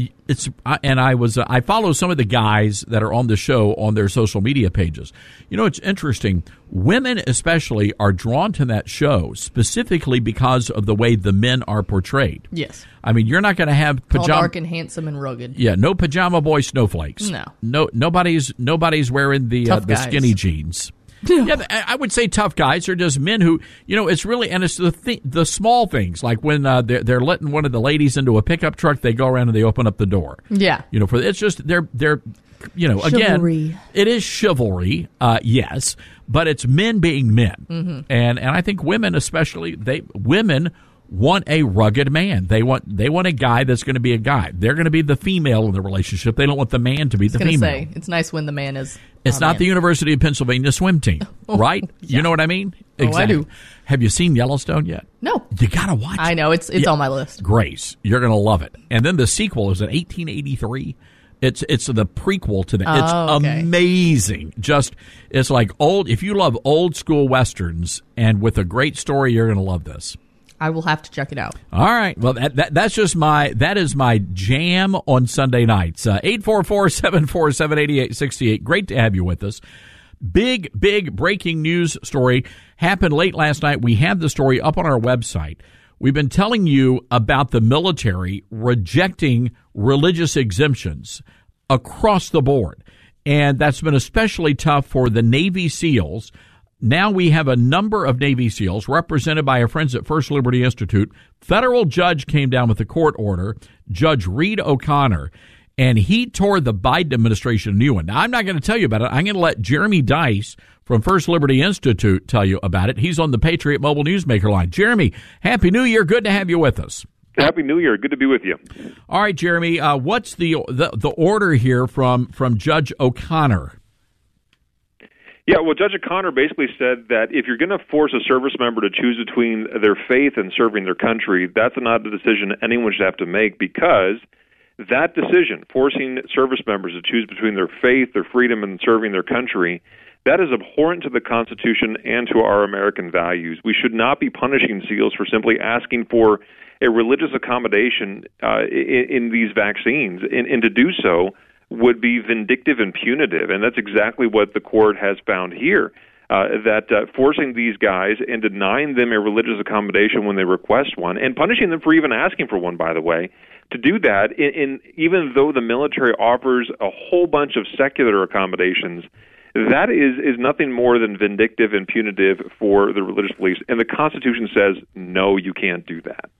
I follow some of the guys that are on the show on their social media pages. You know, it's interesting. Women especially are drawn to that show specifically because of the way the men are portrayed. Yes. I mean, you're not going to have pajama. All dark and handsome and rugged. Yeah, no pajama boy snowflakes. No. Nobody's wearing the skinny jeans. Yeah, I would say tough guys are just men who, it's really, and it's the small things, like when they're letting one of the ladies into a pickup truck, they go around and they open up the door. Yeah. It's just they're chivalry. Again, it is chivalry, yes, but it's men being men. Mm-hmm. And I think women especially, women want a rugged man. They want a guy that's going to be a guy. They're going to be the female in the relationship. They don't want the man to be the female. Say, it's nice when the man is. It's not man. the University of Pennsylvania swim team, right? Yeah. You know what I mean? Exactly. I do. Have you seen Yellowstone yet? No. You got to watch it. I know. It's on my list. Grace, you're going to love it. And then the sequel is in 1883. It's the prequel to that. It's amazing. It's like if you love old school Westerns and with a great story, you're going to love this. I will have to check it out. All right. Well, that is my jam on Sunday nights. 844-747-8868. Great to have you with us. Big breaking news story happened late last night. We have the story up on our website. We've been telling you about the military rejecting religious exemptions across the board. And that's been especially tough for the Navy SEALs. Now we have a number of Navy SEALs represented by our friends at First Liberty Institute. Federal judge came down with a court order, Judge Reed O'Connor, and he tore the Biden administration a new one. Now, I'm not going to tell you about it. I'm going to let Jeremy Dice from First Liberty Institute tell you about it. He's on the Patriot Mobile Newsmaker line. Jeremy, Happy New Year. Good to have you with us. Happy New Year. Good to be with you. All right, Jeremy, what's the order here from Judge O'Connor? Yeah, well, Judge O'Connor basically said that if you're going to force a service member to choose between their faith and serving their country, that's not a decision anyone should have to make, because that decision, forcing service members to choose between their faith, their freedom, and serving their country, that is abhorrent to the Constitution and to our American values. We should not be punishing SEALs for simply asking for a religious accommodation in these vaccines, and to do so would be vindictive and punitive, and that's exactly what the court has found here, that forcing these guys and denying them a religious accommodation when they request one, and punishing them for even asking for one, by the way, to do that, even though the military offers a whole bunch of secular accommodations, that is nothing more than vindictive and punitive for the religious beliefs, and the Constitution says, no, you can't do that.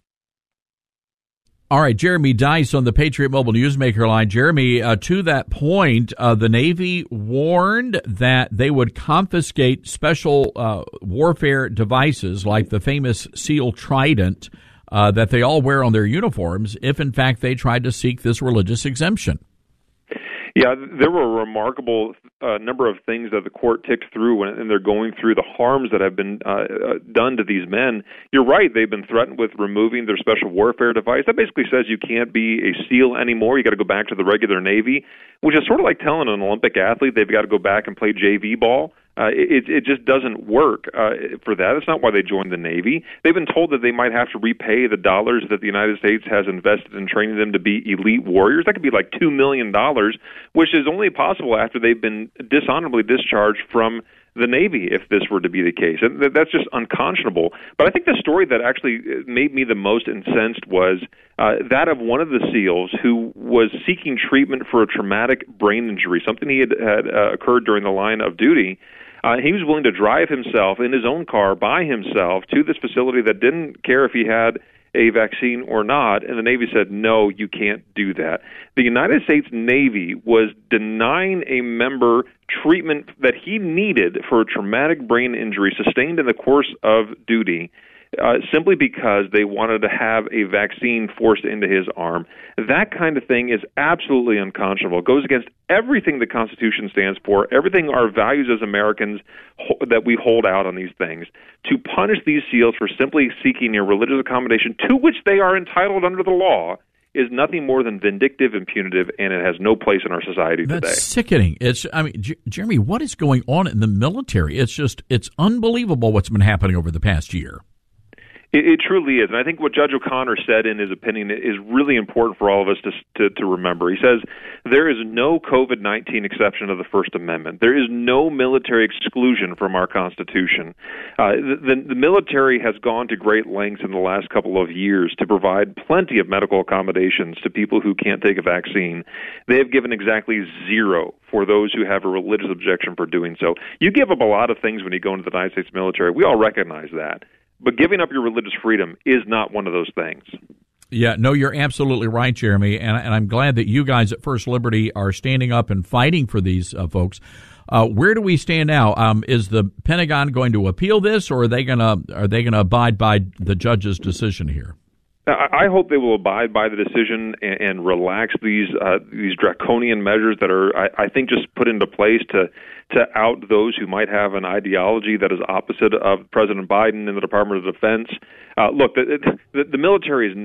All right, Jeremy Dice on the Patriot Mobile Newsmaker line. Jeremy, to that point, the Navy warned that they would confiscate special warfare devices like the famous SEAL Trident that they all wear on their uniforms if, in fact, they tried to seek this religious exemption. Yeah, there were a remarkable number of things that the court ticked through when they're going through the harms that have been done to these men. You're right, they've been threatened with removing their special warfare device. That basically says you can't be a SEAL anymore. You got to go back to the regular Navy, which is sort of like telling an Olympic athlete they've got to go back and play JV ball. It just doesn't work for that. It's not why they joined the Navy. They've been told that they might have to repay the dollars that the United States has invested in training them to be elite warriors. That could be like $2 million, which is only possible after they've been dishonorably discharged from the Navy if this were to be the case. And that's just unconscionable. But I think the story that actually made me the most incensed was that of one of the SEALs who was seeking treatment for a traumatic brain injury, something he had occurred during the line of duty. He was willing to drive himself in his own car by himself to this facility that didn't care if he had a vaccine or not, and the Navy said, no, you can't do that. The United States Navy was denying a member treatment that he needed for a traumatic brain injury sustained in the course of duty simply because they wanted to have a vaccine forced into his arm. That kind of thing is absolutely unconscionable. It goes against everything the Constitution stands for, everything our values as Americans that we hold out on these things. To punish these SEALs for simply seeking a religious accommodation to which they are entitled under the law is nothing more than vindictive and punitive, and it has no place in our society today. That's sickening. Jeremy, what is going on in the military? It's unbelievable what's been happening over the past year. It truly is. And I think what Judge O'Connor said in his opinion is really important for all of us to remember. He says there is no COVID-19 exception of the First Amendment. There is no military exclusion from our Constitution. The military has gone to great lengths in the last couple of years to provide plenty of medical accommodations to people who can't take a vaccine. They have given exactly zero for those who have a religious objection for doing so. You give up a lot of things when you go into the United States military. We all recognize that. But giving up your religious freedom is not one of those things. Yeah, no, you're absolutely right, Jeremy, and I'm glad that you guys at First Liberty are standing up and fighting for these folks. Where do we stand now? Is the Pentagon going to appeal this, or are they going to abide by the judge's decision here? I hope they will abide by the decision and relax these draconian measures that are, I think, just put into place to out those who might have an ideology that is opposite of President Biden and the Department of Defense. Look, the military is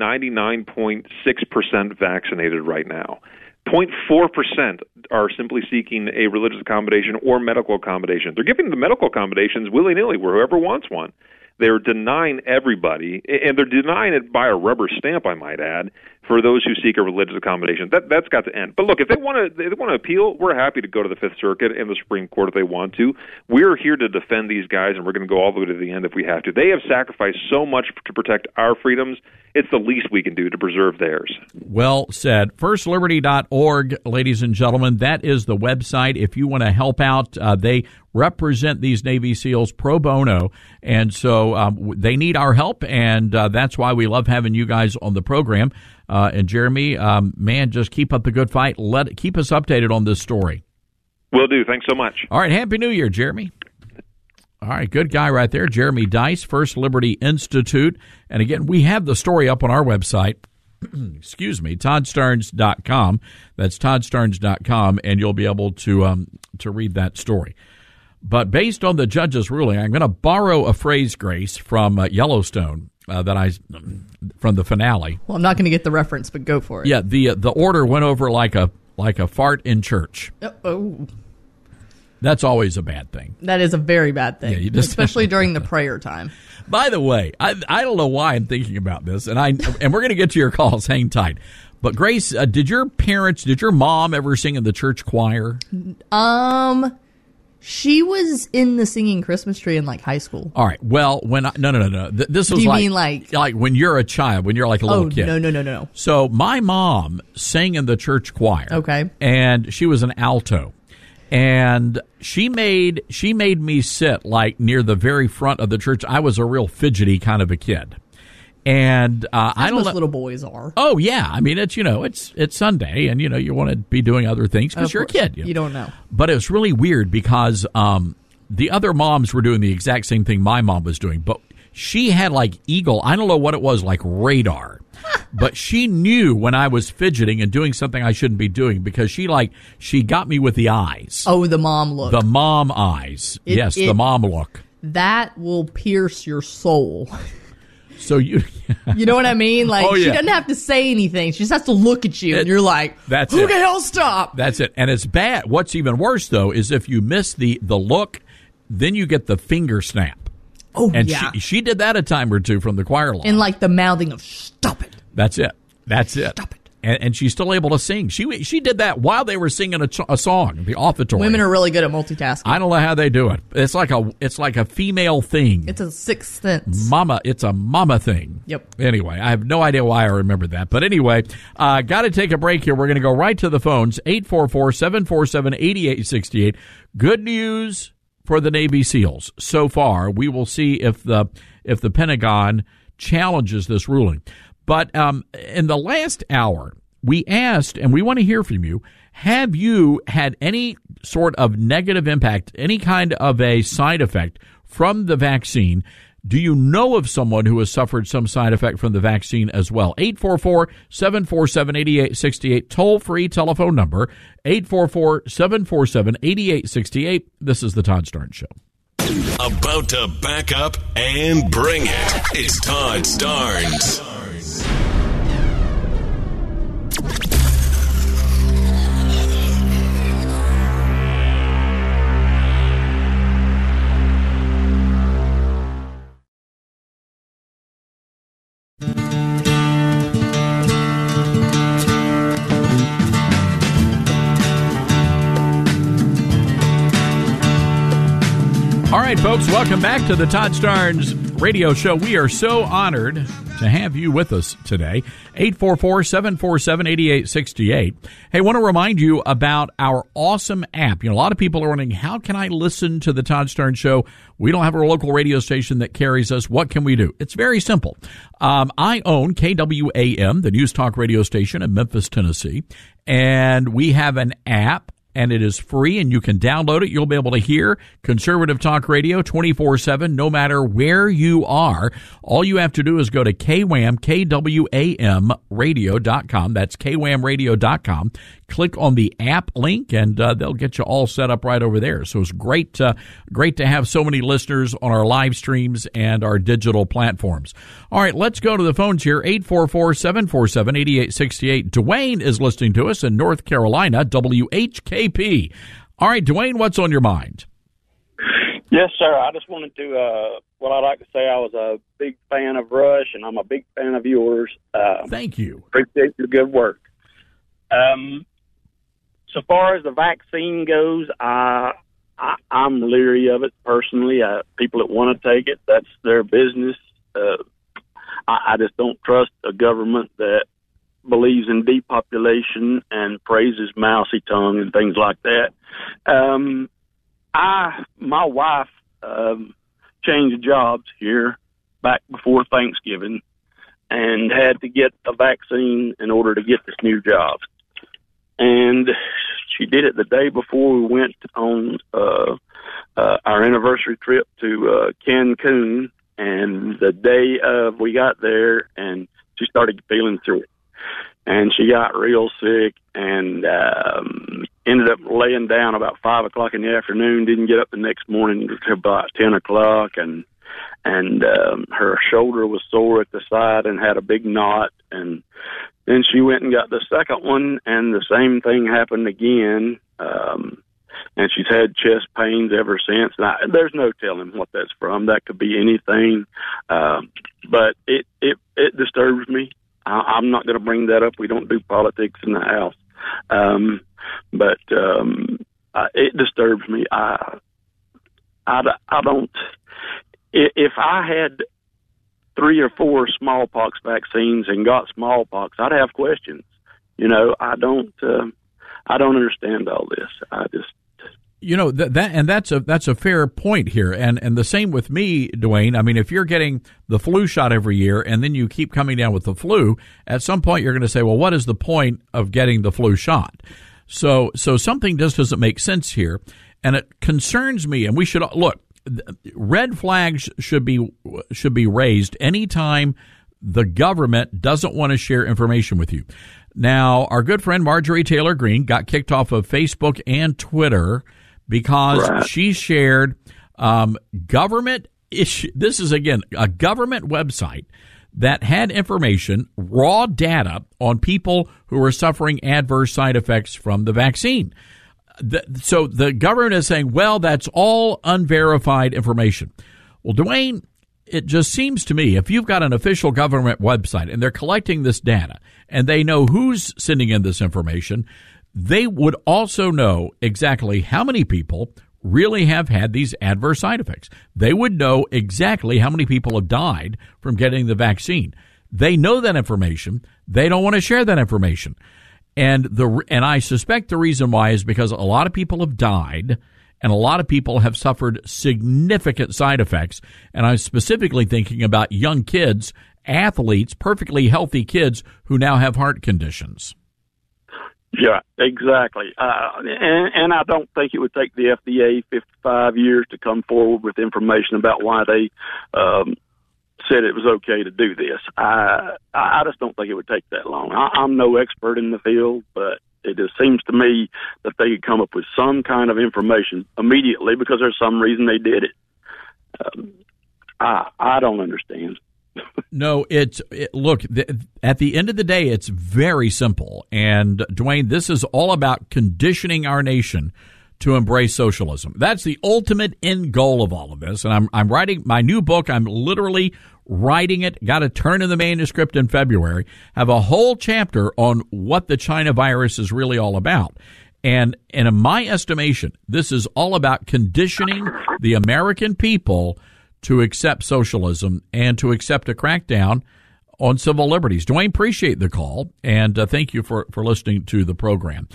99.6% vaccinated right now. 0.4% are simply seeking a religious accommodation or medical accommodation. They're giving the medical accommodations willy-nilly, where whoever wants one. They're denying everybody, and they're denying it by a rubber stamp, I might add, for those who seek a religious accommodation. That's got to end. But look, if they want to appeal, we're happy to go to the Fifth Circuit and the Supreme Court if they want to. We're here to defend these guys, and we're going to go all the way to the end if we have to. They have sacrificed so much to protect our freedoms. It's the least we can do to preserve theirs. Well said. FirstLiberty.org, ladies and gentlemen, that is the website. If you want to help out, they represent these Navy SEALs pro bono, and so they need our help, and that's why we love having you guys on the program. And Jeremy, man, just keep up the good fight. Keep us updated on this story. Will do. Thanks so much. All right. Happy New Year, Jeremy. All right. Good guy right there. Jeremy Dice, First Liberty Institute. And again, we have the story up on our website. Excuse me, ToddStarnes.com. That's ToddStarnes.com, and you'll be able to read that story. But based on the judge's ruling, I'm going to borrow a phrase, Grace, from Yellowstone from the finale. Well, I'm not going to get the reference, but go for it. Yeah, the order went over like a fart in church. Oh. That's always a bad thing. That is a very bad thing, especially during the prayer time. By the way, I don't know why I'm thinking about this, and we're going to get to your calls. Hang tight. But Grace, did your mom ever sing in the church choir? She was in the singing Christmas tree in high school. All right. Well, no. This was mean like when you're a child, when you're like a little kid. No. So my mom sang in the church choir. Okay. And she was an alto. And she made me sit near the very front of the church. I was a real fidgety kind of a kid. And I don't know. Little boys are. Oh yeah, I mean it's Sunday, and you want to be doing other things because you're a kid. You don't know. But it was really weird because the other moms were doing the exact same thing my mom was doing, but she had eagle. I don't know what it was, like radar, but she knew when I was fidgeting and doing something I shouldn't be doing because she got me with the eyes. Oh, the mom look. The mom eyes. The mom look. That will pierce your soul. So you know what I mean? She doesn't have to say anything. She just has to look at you, and you're like, that's who it. the hell stop? That's it. And it's bad. What's even worse, though, is if you miss the look, then you get the finger snap. Oh, and yeah. she did that a time or two from the choir line. And the mouthing of, stop it. That's it. Stop it. and she's still able to sing. She did that while they were singing a song, the offertory. Women are really good at multitasking. I don't know how they do it. It's like a female thing. It's a sixth sense. It's a mama thing. Yep. Anyway, I have no idea why I remember that. But anyway, got to take a break here. We're going to go right to the phones, 844-747-8868. Good news for the Navy SEALs so far. We will see if the Pentagon challenges this ruling. But in the last hour, we asked, and we want to hear from you, have you had any sort of negative impact, any kind of a side effect from the vaccine? Do you know of someone who has suffered some side effect from the vaccine as well? 844-747-8868, toll-free telephone number, 844-747-8868. This is the Todd Starnes Show. About to back up and bring it. It's Todd Starnes. All right, folks, welcome back to the Todd Starnes radio show. We are so honored to have you with us today. 844-747-8868. Hey, I want to remind you about our awesome app. A lot of people are wondering, how can I listen to the Todd Starnes Show? We don't have a local radio station that carries us. What can we do? It's very simple. I own KWAM, the News Talk radio station in Memphis, Tennessee, and we have an app. And it is free, and you can download it. You'll be able to hear conservative talk radio 24/7, no matter where you are. All you have to do is go to KWAM radio.com. That's KWAMradio.com. Click on the app link, and they'll get you all set up right over there. So it's great to have so many listeners on our live streams and our digital platforms. All right, let's go to the phones here, 844-747-8868. Dwayne is listening to us in North Carolina, WHKP. All right, Dwayne, what's on your mind? Yes, sir. I just wanted to, I'd like to say I was a big fan of Rush, and I'm a big fan of yours. Thank you. Appreciate your good work. So far as the vaccine goes, I'm leery of it personally. People that want to take it, that's their business. I just don't trust a government that believes in depopulation and praises mousy tongue and things like that. My wife changed jobs here back before Thanksgiving and had to get a vaccine in order to get this new job. And she did it the day before we went on our anniversary trip to Cancun, and the day of we got there, and she started feeling through it. And she got real sick and ended up laying down about 5 o'clock in the afternoon, didn't get up the next morning until about 10 o'clock, and her shoulder was sore at the side and had a big knot. And then she went and got the second one, and the same thing happened again. And she's had chest pains ever since. And there's no telling what that's from. That could be anything. But it disturbs me. I'm not going to bring that up. We don't do politics in the house. But it disturbs me. I don't. If I had 3 or 4 smallpox vaccines and got smallpox, I'd have questions. I don't understand all this. I just. That's a fair point here, and the same with me, Dwayne. I mean, if you're getting the flu shot every year and then you keep coming down with the flu, at some point you're going to say, well, what is the point of getting the flu shot? So something just doesn't make sense here, and it concerns me. And we should look. Red flags should be raised anytime the government doesn't want to share information with you. Now, our good friend Marjorie Taylor Greene got kicked off of Facebook and Twitter because she shared government issue. This is, again, a government website that had information, raw data on people who were suffering adverse side effects from the vaccine. So the government is saying, well, that's all unverified information. Well, Dwayne, it just seems to me, if you've got an official government website and they're collecting this data and they know who's sending in this information, they would also know exactly how many people really have had these adverse side effects. They would know exactly how many people have died from getting the vaccine. They know that information. They don't want to share that information. And I suspect the reason why is because a lot of people have died and a lot of people have suffered significant side effects. And I'm specifically thinking about young kids, athletes, perfectly healthy kids who now have heart conditions. Yeah, exactly. And I don't think it would take the FDA 55 years to come forward with information about why they said it was okay to do this. I just don't think it would take that long. I'm no expert in the field, but it just seems to me that they could come up with some kind of information immediately because there's some reason they did it. I don't understand. No, look, at the end of the day, it's very simple. And, Dwayne, this is all about conditioning our nation to embrace socialism. That's the ultimate end goal of all of this. And I'm writing my new book. I'm literally writing it. Got to turn in the manuscript in February. Have a whole chapter on what the China virus is really all about. And in my estimation, this is all about conditioning the American people to accept socialism and to accept a crackdown on civil liberties. Dwayne, appreciate the call, and thank you for listening to the program.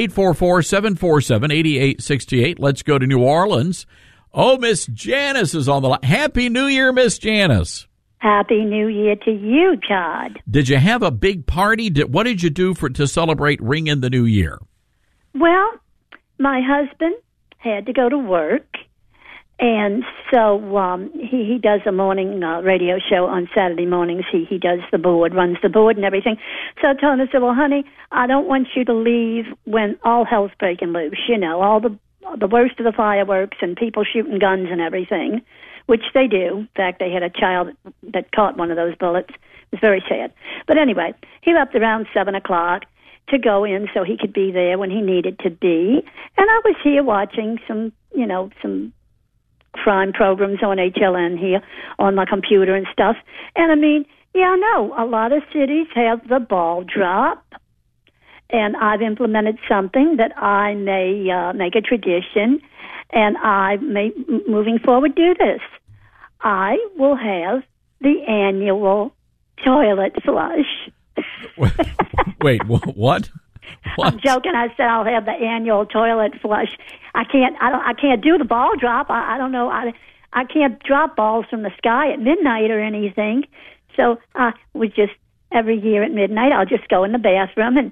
844-747-8868. Let's go to New Orleans. Oh, Miss Janice is on the line. Happy New Year, Miss Janice. Happy New Year to you, Todd. Did you have a big party? What did you do to celebrate Ring in the New Year? Well, my husband had to go to work. And so he does a morning radio show on Saturday mornings. He does the board, runs the board and everything. So I told him, I said, well, honey, I don't want you to leave when all hell's breaking loose, all the worst of the fireworks and people shooting guns and everything, which they do. In fact, they had a child that caught one of those bullets. It was very sad. But anyway, he left around 7 o'clock to go in so he could be there when he needed to be. And I was here watching some crime programs on HLN here on my computer and stuff. And I mean, I know a lot of cities have the ball drop, and I've implemented something that I may make a tradition, and I may, moving forward, do this. I will have the annual toilet flush. Wait, what? I'm joking. I said I'll have the annual toilet flush. I can't do the ball drop. I don't know. I can't drop balls from the sky at midnight or anything. So we just every year at midnight I'll just go in the bathroom and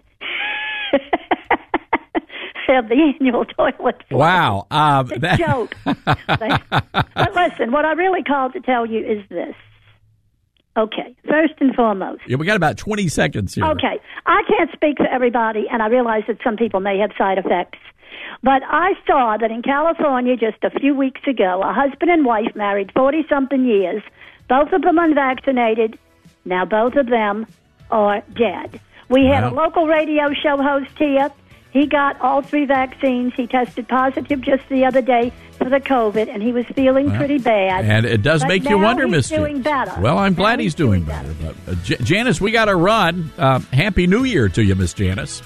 have the annual toilet flush. Wow, it's a joke. But listen, what I really called to tell you is this. Okay, first and foremost. Yeah, we got about 20 seconds here. Okay, I can't speak for everybody, and I realize that some people may have side effects. But I saw that in California just a few weeks ago, a husband and wife married 40-something years, both of them unvaccinated. Now both of them are dead. We had a local radio show host here. He got all 3 vaccines. He tested positive just the other day for the COVID, and he was feeling pretty bad. And it does make you wonder, Miss Janice. Doing better. Well, I'm glad he's doing better. But Janice, we got to run. Happy New Year to you, Miss Janice.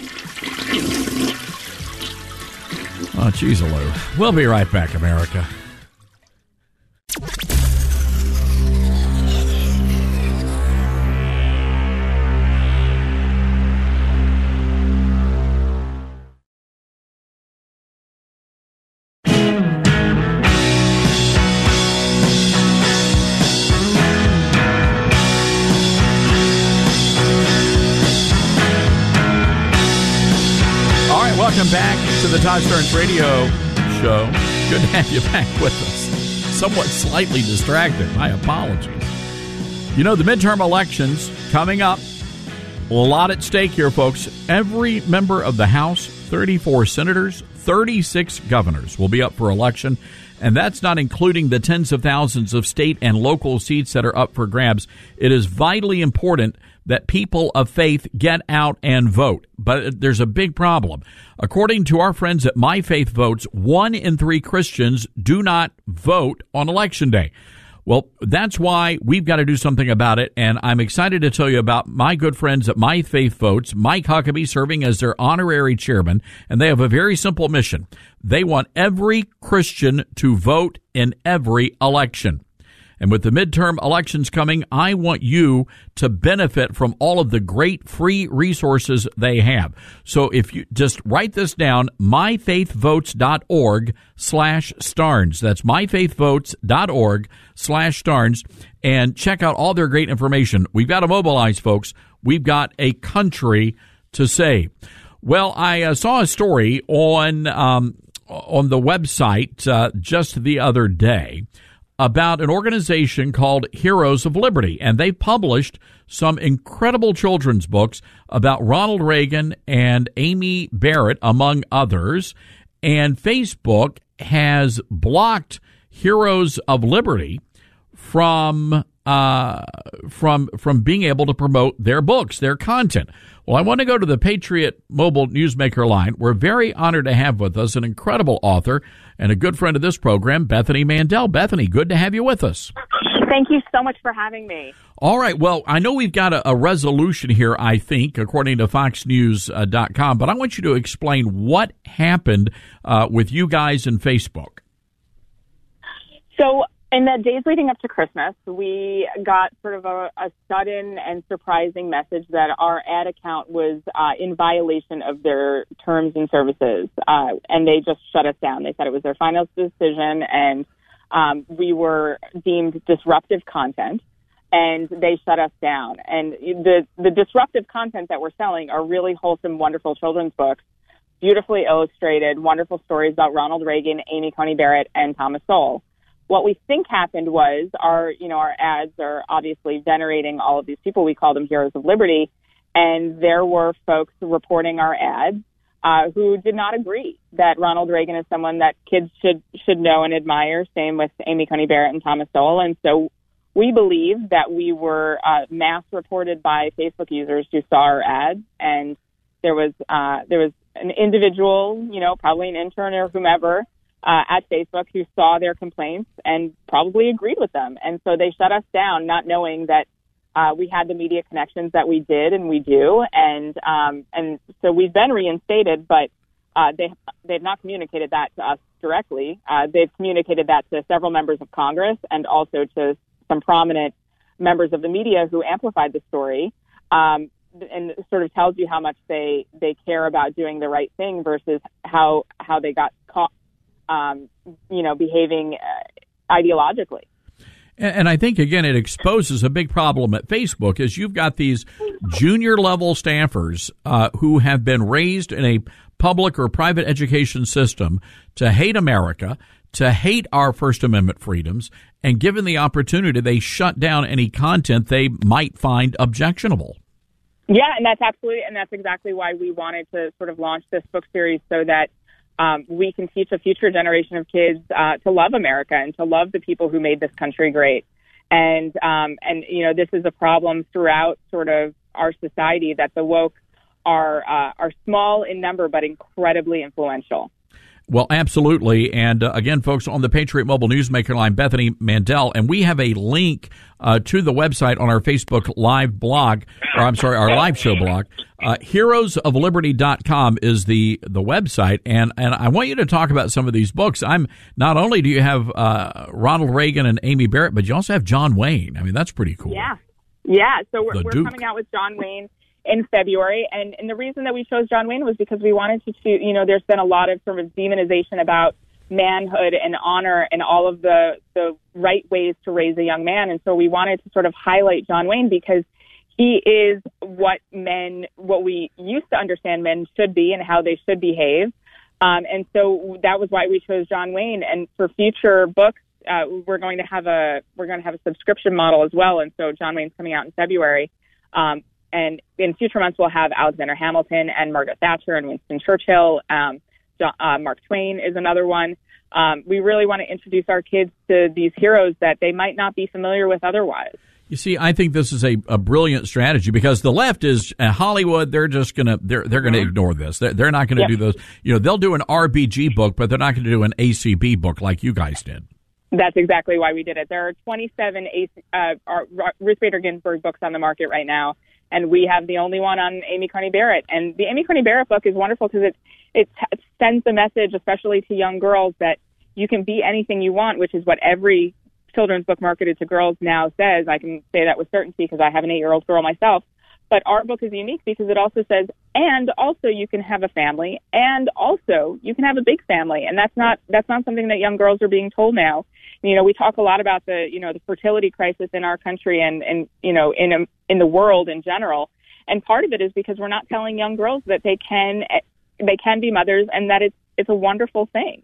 Oh, geez, hello. We'll be right back, America. Welcome back to the Todd Starnes Radio Show. Good to have you back with us. Somewhat slightly distracted. My apologies. The midterm elections coming up. A lot at stake here, folks. Every member of the House, 34 senators, 36 governors will be up for election. And that's not including the tens of thousands of state and local seats that are up for grabs. It is vitally important that people of faith get out and vote. But there's a big problem. According to our friends at My Faith Votes, 1 in 3 Christians do not vote on Election Day. Well, that's why we've got to do something about it, and I'm excited to tell you about my good friends at My Faith Votes, Mike Huckabee serving as their honorary chairman, and they have a very simple mission. They want every Christian to vote in every election. And with the midterm elections coming, I want you to benefit from all of the great free resources they have. So if you just write this down, myfaithvotes.org/Starnes. That's myfaithvotes.org/Starnes, and check out all their great information. We've got to mobilize, folks. We've got a country to save. Well, I saw a story on the website just the other day about an organization called Heroes of Liberty, and they published some incredible children's books about Ronald Reagan and Amy Barrett, among others. And Facebook has blocked Heroes of Liberty from being able to promote their books, their content. Well, I want to go to the Patriot Mobile Newsmaker line. We're very honored to have with us an incredible author and a good friend of this program, Bethany Mandel. Bethany, good to have you with us. Thank you so much for having me. All right. Well, I know we've got a resolution here, I think, according to FoxNews.com, but I want you to explain what happened with you guys and Facebook. So, in the days leading up to Christmas, we got sort of a sudden and surprising message that our ad account was in violation of their terms and services, and they just shut us down. They said it was their final decision, and we were deemed disruptive content, and they shut us down. And the disruptive content that we're selling are really wholesome, wonderful children's books, beautifully illustrated, wonderful stories about Ronald Reagan, Amy Coney Barrett, and Thomas Sowell. What we think happened was our ads are obviously venerating all of these people. We call them Heroes of Liberty. And there were folks reporting our ads who did not agree that Ronald Reagan is someone that kids should know and admire. Same with Amy Coney Barrett and Thomas Sowell. And so we believe that we were mass reported by Facebook users who saw our ads. And there was an individual, probably an intern or whomever, at Facebook who saw their complaints and probably agreed with them. And so they shut us down, not knowing that we had the media connections that we did and we do. And so we've been reinstated, but they've not communicated that to us directly. They've communicated that to several members of Congress and also to some prominent members of the media who amplified the story. And it sort of tells you how much they care about doing the right thing versus how they got caught behaving ideologically. And I think, again, it exposes a big problem at Facebook is you've got these junior level staffers who have been raised in a public or private education system to hate America, to hate our First Amendment freedoms, and given the opportunity, they shut down any content they might find objectionable. Yeah, and that's exactly why we wanted to sort of launch this book series so that we can teach a future generation of kids to love America and to love the people who made this country great. And this is a problem throughout sort of our society that the woke are small in number but incredibly influential. Well, absolutely. And again, folks, on the Patriot Mobile Newsmaker line, Bethany Mandel, and we have a link to the website on our Facebook live blog, our live show blog. Heroesofliberty.com is the website, and I want you to talk about some of these books. Not only do you have Ronald Reagan and Amy Barrett, but you also have John Wayne. I mean, that's pretty cool. Yeah. So we're coming out with John Wayne in February, and the reason that we chose John Wayne was because we wanted to there's been a lot of sort of demonization about manhood and honor and all of the right ways to raise a young man, and so we wanted to sort of highlight John Wayne because he is what we used to understand men should be and how they should behave, and so that was why we chose John Wayne. And for future books, we're going to have a subscription model as well, and so John Wayne's coming out in February. And in future months, we'll have Alexander Hamilton and Margaret Thatcher and Winston Churchill. Mark Twain is another one. We really want to introduce our kids to these heroes that they might not be familiar with otherwise. You see, I think this is a brilliant strategy because the left is Hollywood. They're just gonna ignore this. They're not going to do those. They'll do an RBG book, but they're not going to do an ACB book like you guys did. That's exactly why we did it. There are 27 Ruth Bader Ginsburg books on the market right now, and we have the only one on Amy Coney Barrett. And the Amy Coney Barrett book is wonderful because it sends the message, especially to young girls, that you can be anything you want, which is what every children's book marketed to girls now says. I can say that with certainty because I have an 8-year-old girl myself. But our book is unique because it also says, and also you can have a family, and also you can have a big family. And that's not something that young girls are being told now. We talk a lot about the fertility crisis in our country and in the world in general. And part of it is because we're not telling young girls that they can be mothers and that it's a wonderful thing.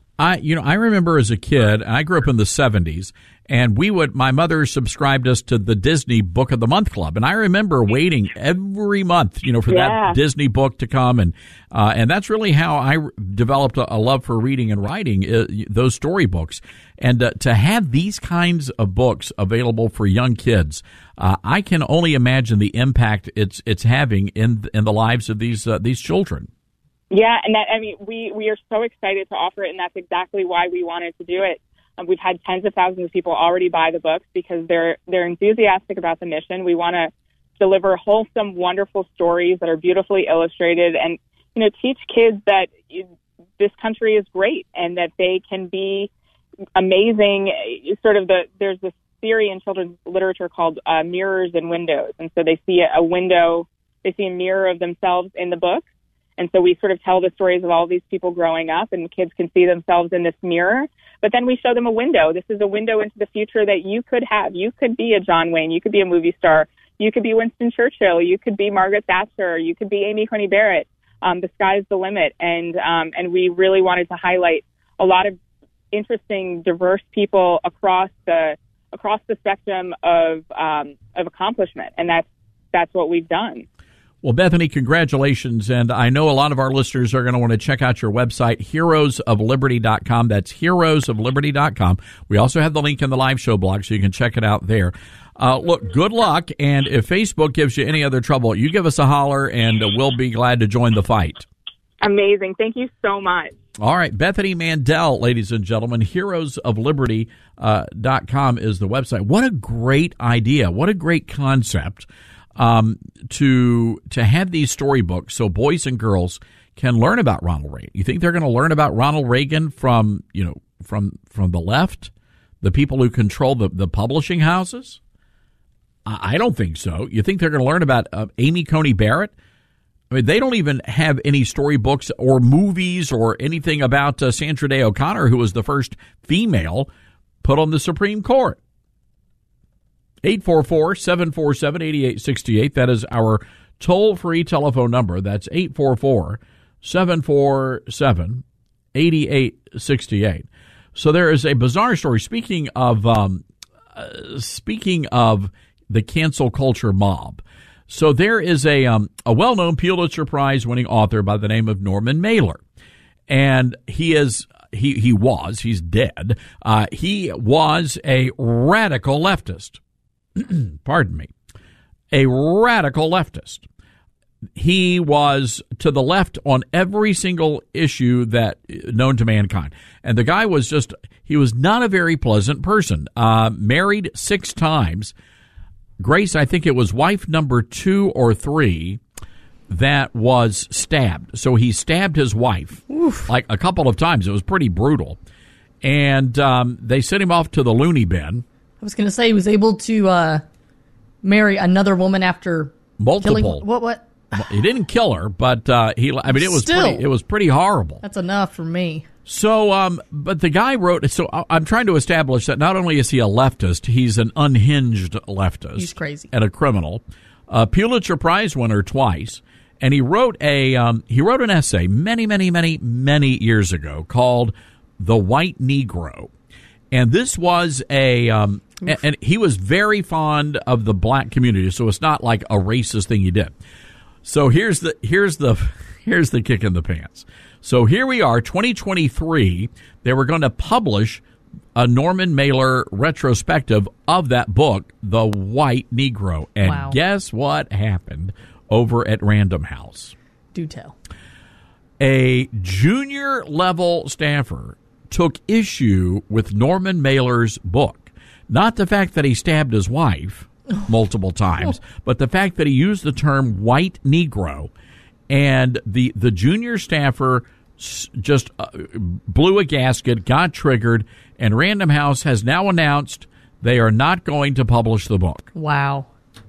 I remember as a kid, I grew up in the 70s, and my mother subscribed us to the Disney Book of the Month Club. And I remember waiting every month, for that Disney book to come. And that's really how I developed a love for reading and writing, those storybooks. And to have these kinds of books available for young kids, I can only imagine the impact it's having in the lives of these children. Yeah, and we are so excited to offer it, and that's exactly why we wanted to do it. We've had tens of thousands of people already buy the books because they're enthusiastic about the mission. We want to deliver wholesome, wonderful stories that are beautifully illustrated, and teach kids that this country is great and that they can be amazing. There's this theory in children's literature called mirrors and windows, and so they see a window, they see a mirror of themselves in the book. And so we sort of tell the stories of all these people growing up, and kids can see themselves in this mirror. But then we show them a window. This is a window into the future that you could have. You could be a John Wayne. You could be a movie star. You could be Winston Churchill. You could be Margaret Thatcher. You could be Amy Coney Barrett. The sky's the limit. And we really wanted to highlight a lot of interesting, diverse people across the spectrum of accomplishment. And that's what we've done. Well, Bethany, congratulations. And I know a lot of our listeners are going to want to check out your website, heroesofliberty.com. That's heroesofliberty.com. We also have the link in the live show blog, so you can check it out there. Look, good luck. And if Facebook gives you any other trouble, you give us a holler, and we'll be glad to join the fight. Amazing. Thank you so much. All right. Bethany Mandel, ladies and gentlemen, heroesofliberty.com is the website. What a great idea. What a great concept. To have these storybooks so boys and girls can learn about Ronald Reagan. You think they're going to learn about Ronald Reagan from the left, the people who control the publishing houses? I don't think so. You think they're going to learn about Amy Coney Barrett? I mean, they don't even have any storybooks or movies or anything about Sandra Day O'Connor, who was the first female put on the Supreme Court. 844-747-8868. That is our toll-free telephone number. That's 844-747-8868. So there is a bizarre story. Speaking of the cancel culture mob. So there is a well-known Pulitzer Prize-winning author by the name of Norman Mailer. And he's dead. He was a radical leftist. Pardon me, a radical leftist. He was to the left on every single issue that known to mankind. And the guy was he was not a very pleasant person. Married 6 times. Grace, I think it was wife number 2 or 3 that was stabbed. So he stabbed his wife like a couple of times. It was pretty brutal. And they sent him off to the loony bin. I was going to say he was able to marry another woman after multiple. Killing, what? He didn't kill her, but it was pretty horrible. That's enough for me. So, but the guy wrote. So I'm trying to establish that not only is he a leftist, he's an unhinged leftist. He's crazy and a criminal. Pulitzer Prize winner twice, and he wrote an essay many years ago called "The White Negro." And this was and he was very fond of the black community, so it's not like a racist thing he did. So here's the kick in the pants. So here we are, 2023. They were going to publish a Norman Mailer retrospective of that book, The White Negro. And Guess what happened over at Random House? Do tell. A junior level staffer took issue with Norman Mailer's book. Not the fact that he stabbed his wife multiple times, but the fact that he used the term white Negro, and the junior staffer just blew a gasket, got triggered, and Random House has now announced they are not going to publish the book. Wow.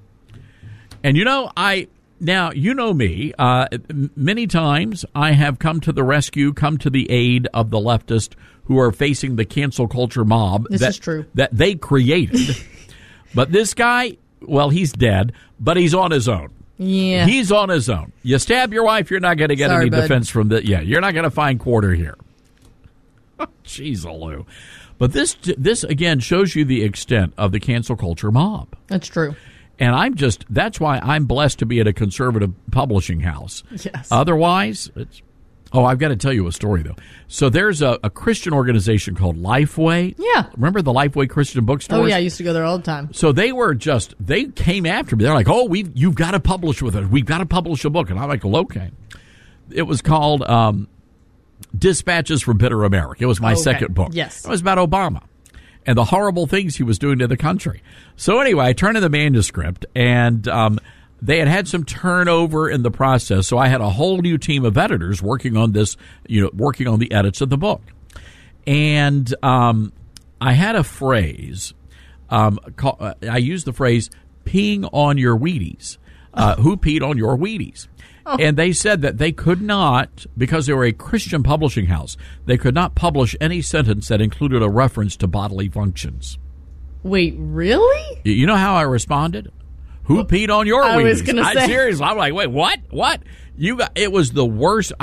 And now, you know me, many times I have come to the rescue, come to the aid of the leftists who are facing the cancel culture mob. This is true. That they created. But this guy, well, he's dead, but he's on his own. Yeah. He's on his own. You stab your wife, you're not going to get any defense from the. Yeah, you're not going to find quarter here. Jeez, Lou. But this again shows you the extent of the cancel culture mob. That's true. And that's why I'm blessed to be at a conservative publishing house. Yes. Otherwise, I've got to tell you a story, though. So there's a Christian organization called Lifeway. Yeah. Remember the Lifeway Christian bookstores? Oh, yeah, I used to go there all the time. So they came after me. They're like, oh, you've got to publish with us. We've got to publish a book. And I'm like, well, okay. It was called Dispatches from Bitter America. It was my second book. Yes. It was about Obama and the horrible things he was doing to the country. So anyway, I turned in the manuscript, and they had some turnover in the process, so I had a whole new team of editors working on this, working on the edits of the book. And I had a phrase, I used the phrase, peeing on your Wheaties. Who peed on your Wheaties? Oh. And they said that they could not, because they were a Christian publishing house, they could not publish any sentence that included a reference to bodily functions. Wait, really? You know how I responded? Who peed on your Wheaties? I was going to say. Seriously, I'm like, wait, what? It was the worst.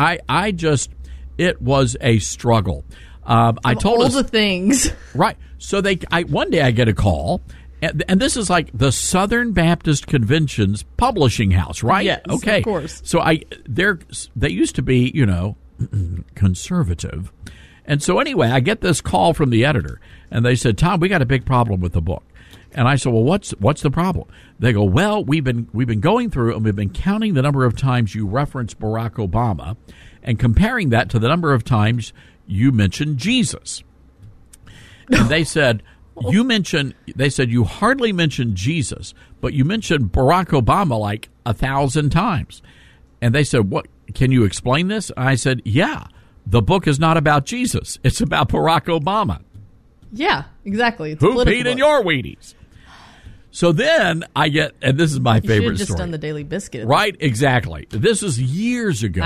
It was a struggle. I told all the things. Right. So one day I get a call. And this is like the Southern Baptist Convention's publishing house, right? Yes, okay. Of course. So they used to be, conservative. And so anyway, I get this call from the editor, and they said, Tom, we got a big problem with the book. And I said, well, what's the problem? They go, well, we've been going through and we've been counting the number of times you reference Barack Obama and comparing that to the number of times you mentioned Jesus. And they said, you hardly mentioned Jesus, but you mentioned Barack Obama like 1,000 times. And they said, what, can you explain this? And I said, yeah, the book is not about Jesus. It's about Barack Obama. Yeah, exactly. It's Who peed in your Wheaties? So then I get, and this is my favorite story. You should have just done the Daily Biscuit. Right, exactly. This is years ago.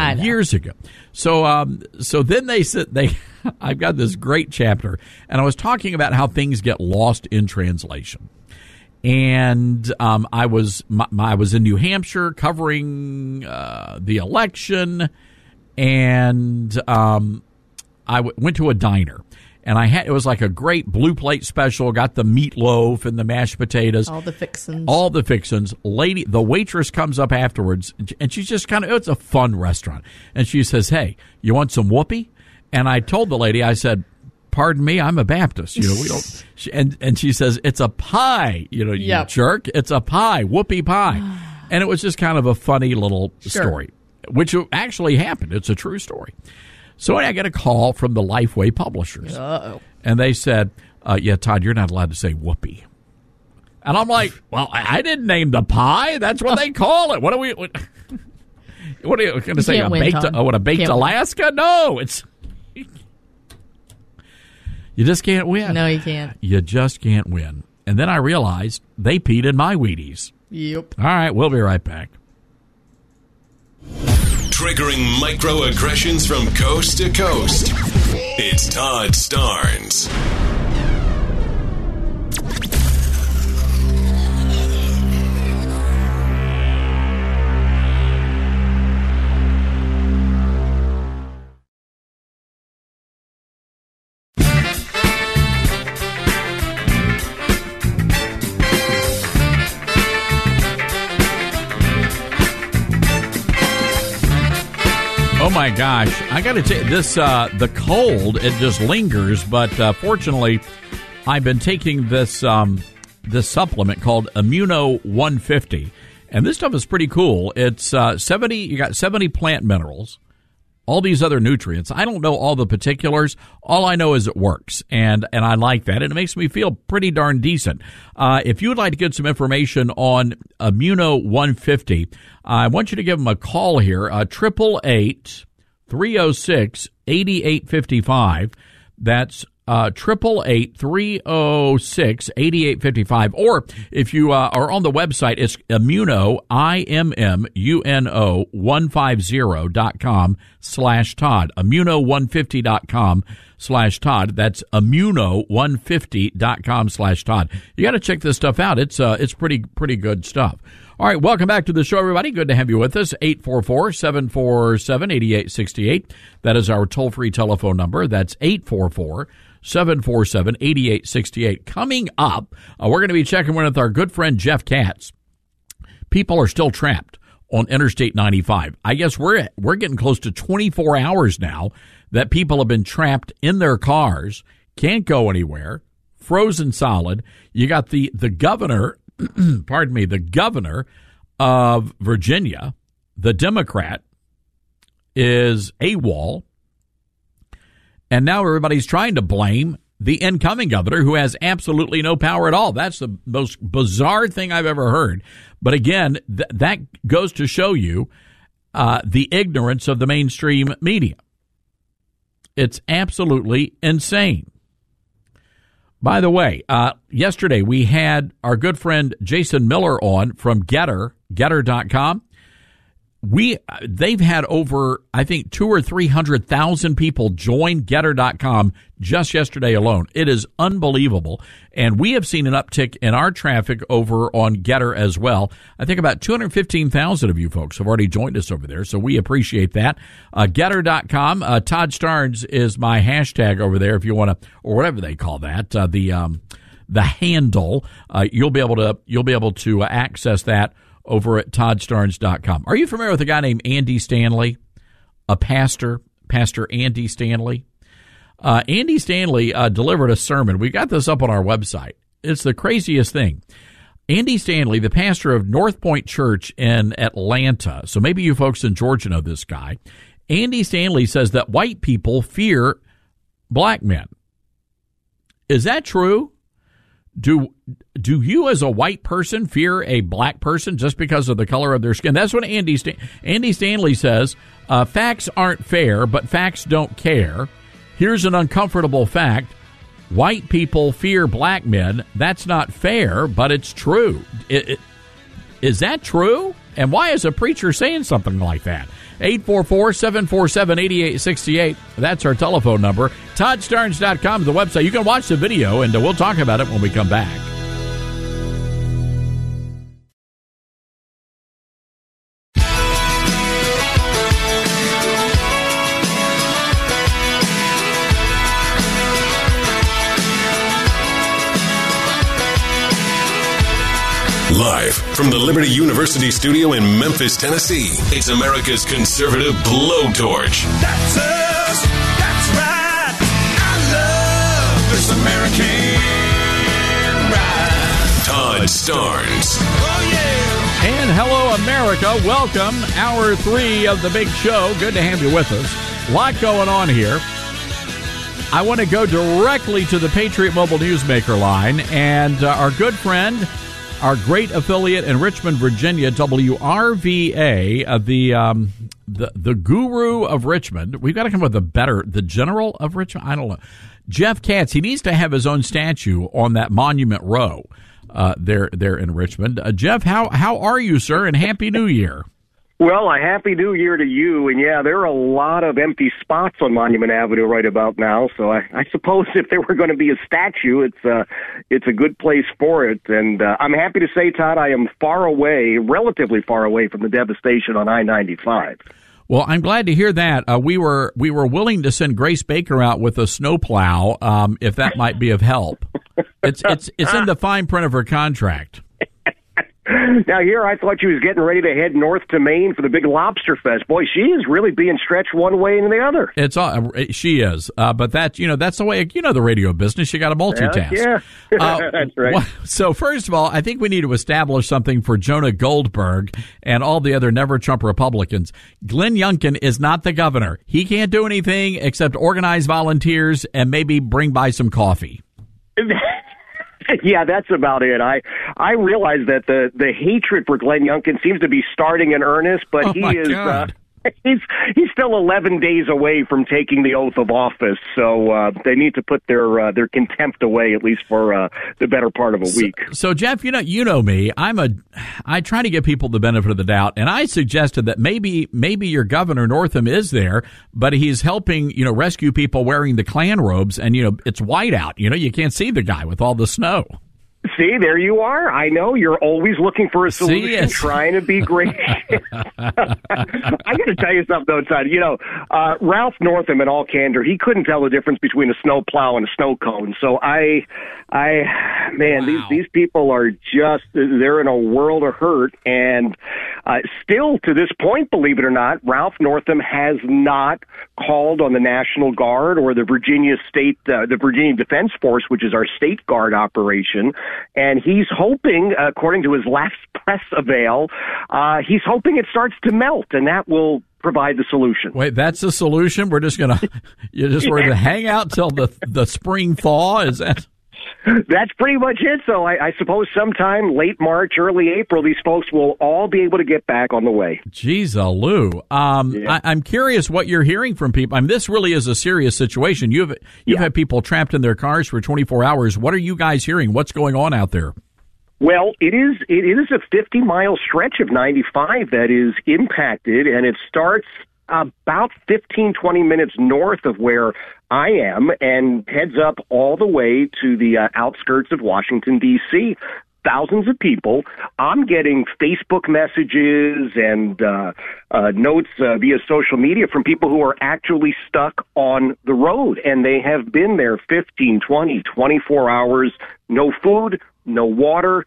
So then they said, I've got this great chapter, and I was talking about how things get lost in translation. And I was in New Hampshire covering the election, and I went to a diner. And it was like a great blue plate special. Got the meatloaf and the mashed potatoes. All the fixins. The waitress comes up afterwards, and she's just it's a fun restaurant. And she says, hey, you want some whoopee? And I told the lady, I said, pardon me, I'm a Baptist. We don't. And she says, it's a pie, you jerk. It's a pie, whoopee pie. And it was just kind of a funny little story, which actually happened. It's a true story. So I get a call from the Lifeway publishers. Uh-oh. And they said, yeah, Todd, you're not allowed to say whoopee. And I'm like, well, I didn't name the pie. That's what they call it. What are you going to say? A baked Alaska? Win. No, it's... You just can't win. No, you can't. You just can't win. And then I realized they peed in my Wheaties. Yep. All right, we'll be right back. Triggering microaggressions from coast to coast. It's Todd Starnes. Oh my gosh, I got to tell you, this, the cold, it just lingers, but fortunately, I've been taking this supplement called Immuno 150, and this stuff is pretty cool. It's 70 plant minerals, all these other nutrients. I don't know all the particulars. All I know is it works, and I like that, and it makes me feel pretty darn decent. If you would like to get some information on Immuno 150, I want you to give them a call here, 888-306-8855. That's 888-306-8855. Or if you are on the website, it's Immuno, IMMUNO 150.com/Todd. Immuno150.com/Todd. That's Immuno150.com/Todd. You got to check this stuff out. It's pretty good stuff. All right, welcome back to the show, everybody. Good to have you with us. 844-747-8868. That is our toll-free telephone number. That's 844-747-8868. Coming up, we're going to be checking in with our good friend Jeff Katz. People are still trapped on Interstate 95. I guess we're getting close to 24 hours now that people have been trapped in their cars, can't go anywhere, frozen solid. You got the governor, pardon me, the governor of Virginia, the Democrat, is AWOL. And now everybody's trying to blame the incoming governor, who has absolutely no power at all. That's the most bizarre thing I've ever heard. But again, that goes to show you the ignorance of the mainstream media. It's absolutely insane. By the way, yesterday we had our good friend Jason Miller on from Getter.com. They've had over, I think, 200,000 or 300,000 people join Getter.com just yesterday alone. It is unbelievable. And we have seen an uptick in our traffic over on Getter as well. I think about 215,000 of you folks have already joined us over there, so we appreciate that. Getter.com. Todd Starnes is my hashtag over there if you want to, or whatever they call that, the handle. You'll be able to access that over at toddstarnes.com. Are you familiar with a guy named Andy Stanley, a Pastor Andy Stanley? Andy Stanley delivered a sermon. We got this up on our website. It's the craziest thing. Andy Stanley, the pastor of North Point Church in Atlanta. So maybe you folks in Georgia know this guy. Andy Stanley says that white people fear black men. Is that true? Do you as a white person fear a black person just because of the color of their skin? That's what Andy Stanley says. Facts aren't fair, but facts don't care. Here's an uncomfortable fact. White people fear black men. That's not fair, but it's true. Is that true? And why is a preacher saying something like that? 844-747-8868. That's our telephone number. ToddStarnes.com is the website. You can watch the video, and we'll talk about it when we come back. Live from the Liberty University studio in Memphis, Tennessee, it's America's conservative blowtorch. That's us. That's right. I love this American ride. Todd Starnes. Oh, yeah. And hello, America. Welcome. Hour 3 of the big show. Good to have you with us. A lot going on here. I want to go directly to the Patriot Mobile Newsmaker line, and our good friend, our great affiliate in Richmond, Virginia, WRVA, the guru of Richmond. We've got to come up with the general of Richmond. I don't know. Jeff Katz. He needs to have his own statue on that Monument Row there in Richmond. Jeff, how are you, sir? And Happy New Year. Well, a Happy New Year to you. And yeah, there are a lot of empty spots on Monument Avenue right about now. So I suppose if there were going to be a statue, it's a good place for it. And I'm happy to say, Todd, I am relatively far away from the devastation on I-95. Well, I'm glad to hear that. We were willing to send Grace Baker out with a snowplow if that might be of help. It's in the fine print of her contract. Now, here I thought she was getting ready to head north to Maine for the big lobster fest. Boy, she is really being stretched one way and the other. She is. But that's the way, the radio business. You got to multitask. Yeah, that's right. So, first of all, I think we need to establish something for Jonah Goldberg and all the other never-Trump Republicans. Glenn Youngkin is not the governor. He can't do anything except organize volunteers and maybe bring by some coffee. Yeah, that's about it. I realize that the hatred for Glenn Youngkin seems to be starting in earnest, but he's still 11 days away from taking the oath of office, so they need to put their contempt away at least for the better part of a week. So Jeff, you know me. I try to give people the benefit of the doubt, and I suggested that maybe your Governor Northam is there, but he's helping rescue people wearing the Klan robes, and it's white out. You can't see the guy with all the snow. See, there you are. I know you're always looking for a solution, trying to be great. I got to tell you something, though, Todd. Ralph Northam, in all candor, he couldn't tell the difference between a snow plow and a snow cone. So these people are they're in a world of hurt. And still, to this point, believe it or not, Ralph Northam has not called on the National Guard or the Virginia Defense Force, which is our state guard operation. And he's hoping, according to his last press avail, he's hoping it starts to melt, and that will provide the solution. Wait, that's the solution? We're just going to hang out till the spring thaw? Is that? That's pretty much it. So I suppose sometime late March, early April, these folks will all be able to get back on the way. Jeez, Lou. I'm curious what you're hearing from people. I mean, this really is a serious situation. You've had people trapped in their cars for 24 hours. What are you guys hearing? What's going on out there? Well, it is a 50-mile stretch of 95 that is impacted, and it starts about 15, 20 minutes north of where I am and heads up all the way to the outskirts of Washington, D.C. Thousands of people. I'm getting Facebook messages and notes via social media from people who are actually stuck on the road, and they have been there 15, 20, 24 hours, no food, no water,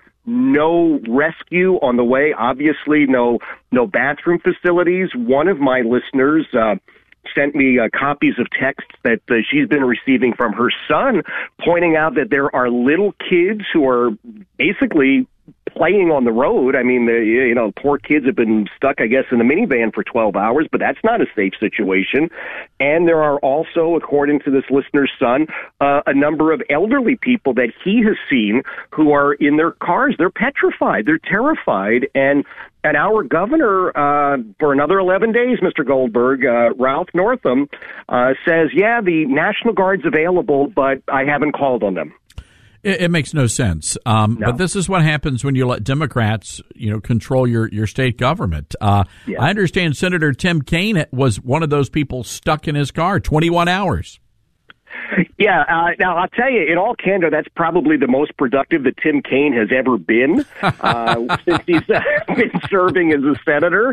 no rescue on the way, obviously no bathroom facilities. One of my listeners sent me copies of texts that she's been receiving from her son, pointing out that there are little kids who are basically playing on the road. I mean, poor kids have been stuck, I guess, in the minivan for 12 hours, but that's not a safe situation. And there are also, according to this listener's son, a number of elderly people that he has seen who are in their cars. They're petrified. They're terrified. And our governor, for another 11 days, Mr. Goldberg, Ralph Northam, says, the National Guard's available, but I haven't called on them. It makes no sense. No. But this is what happens when you let Democrats, control your state government. I understand Senator Tim Kaine was one of those people stuck in his car 21 hours. Yeah, now I'll tell you, in all candor, that's probably the most productive that Tim Kaine has ever been since he's been serving as a senator.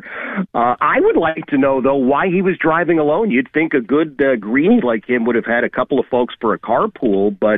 I would like to know, though, why he was driving alone. You'd think a good greenie like him would have had a couple of folks for a carpool, but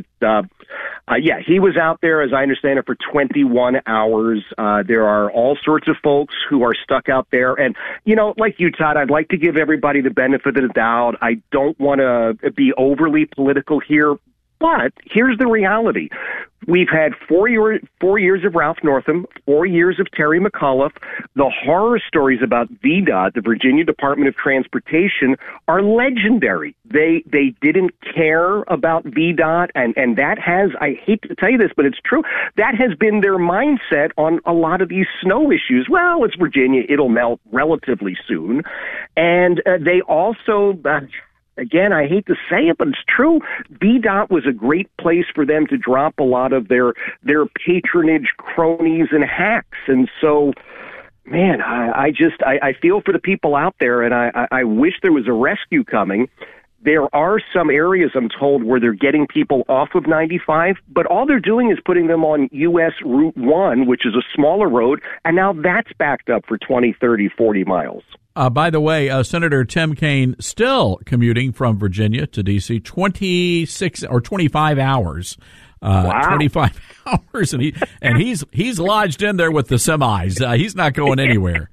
he was out there, as I understand it, for 21 hours. There are all sorts of folks who are stuck out there. And, like you, Todd, I'd like to give everybody the benefit of the doubt. I don't want to be overly political here, but here's the reality. We've had 4 years of Ralph Northam, 4 years of Terry McAuliffe. The horror stories about VDOT, the Virginia Department of Transportation, are legendary. They didn't care about VDOT, and that has, I hate to tell you this, but it's true, that has been their mindset on a lot of these snow issues. Well, it's Virginia. It'll melt relatively soon. And they also... Again, I hate to say it, but it's true. VDOT was a great place for them to drop a lot of their patronage cronies and hacks. And so, man, I feel for the people out there, and I wish there was a rescue coming. There are some areas, I'm told, where they're getting people off of 95, but all they're doing is putting them on U.S. Route 1, which is a smaller road, and now that's backed up for 20, 30, 40 miles. By the way, Senator Tim Kaine still commuting from Virginia to D.C. 26 or 25 hours. 25 hours, and he's lodged in there with the semis. He's not going anywhere.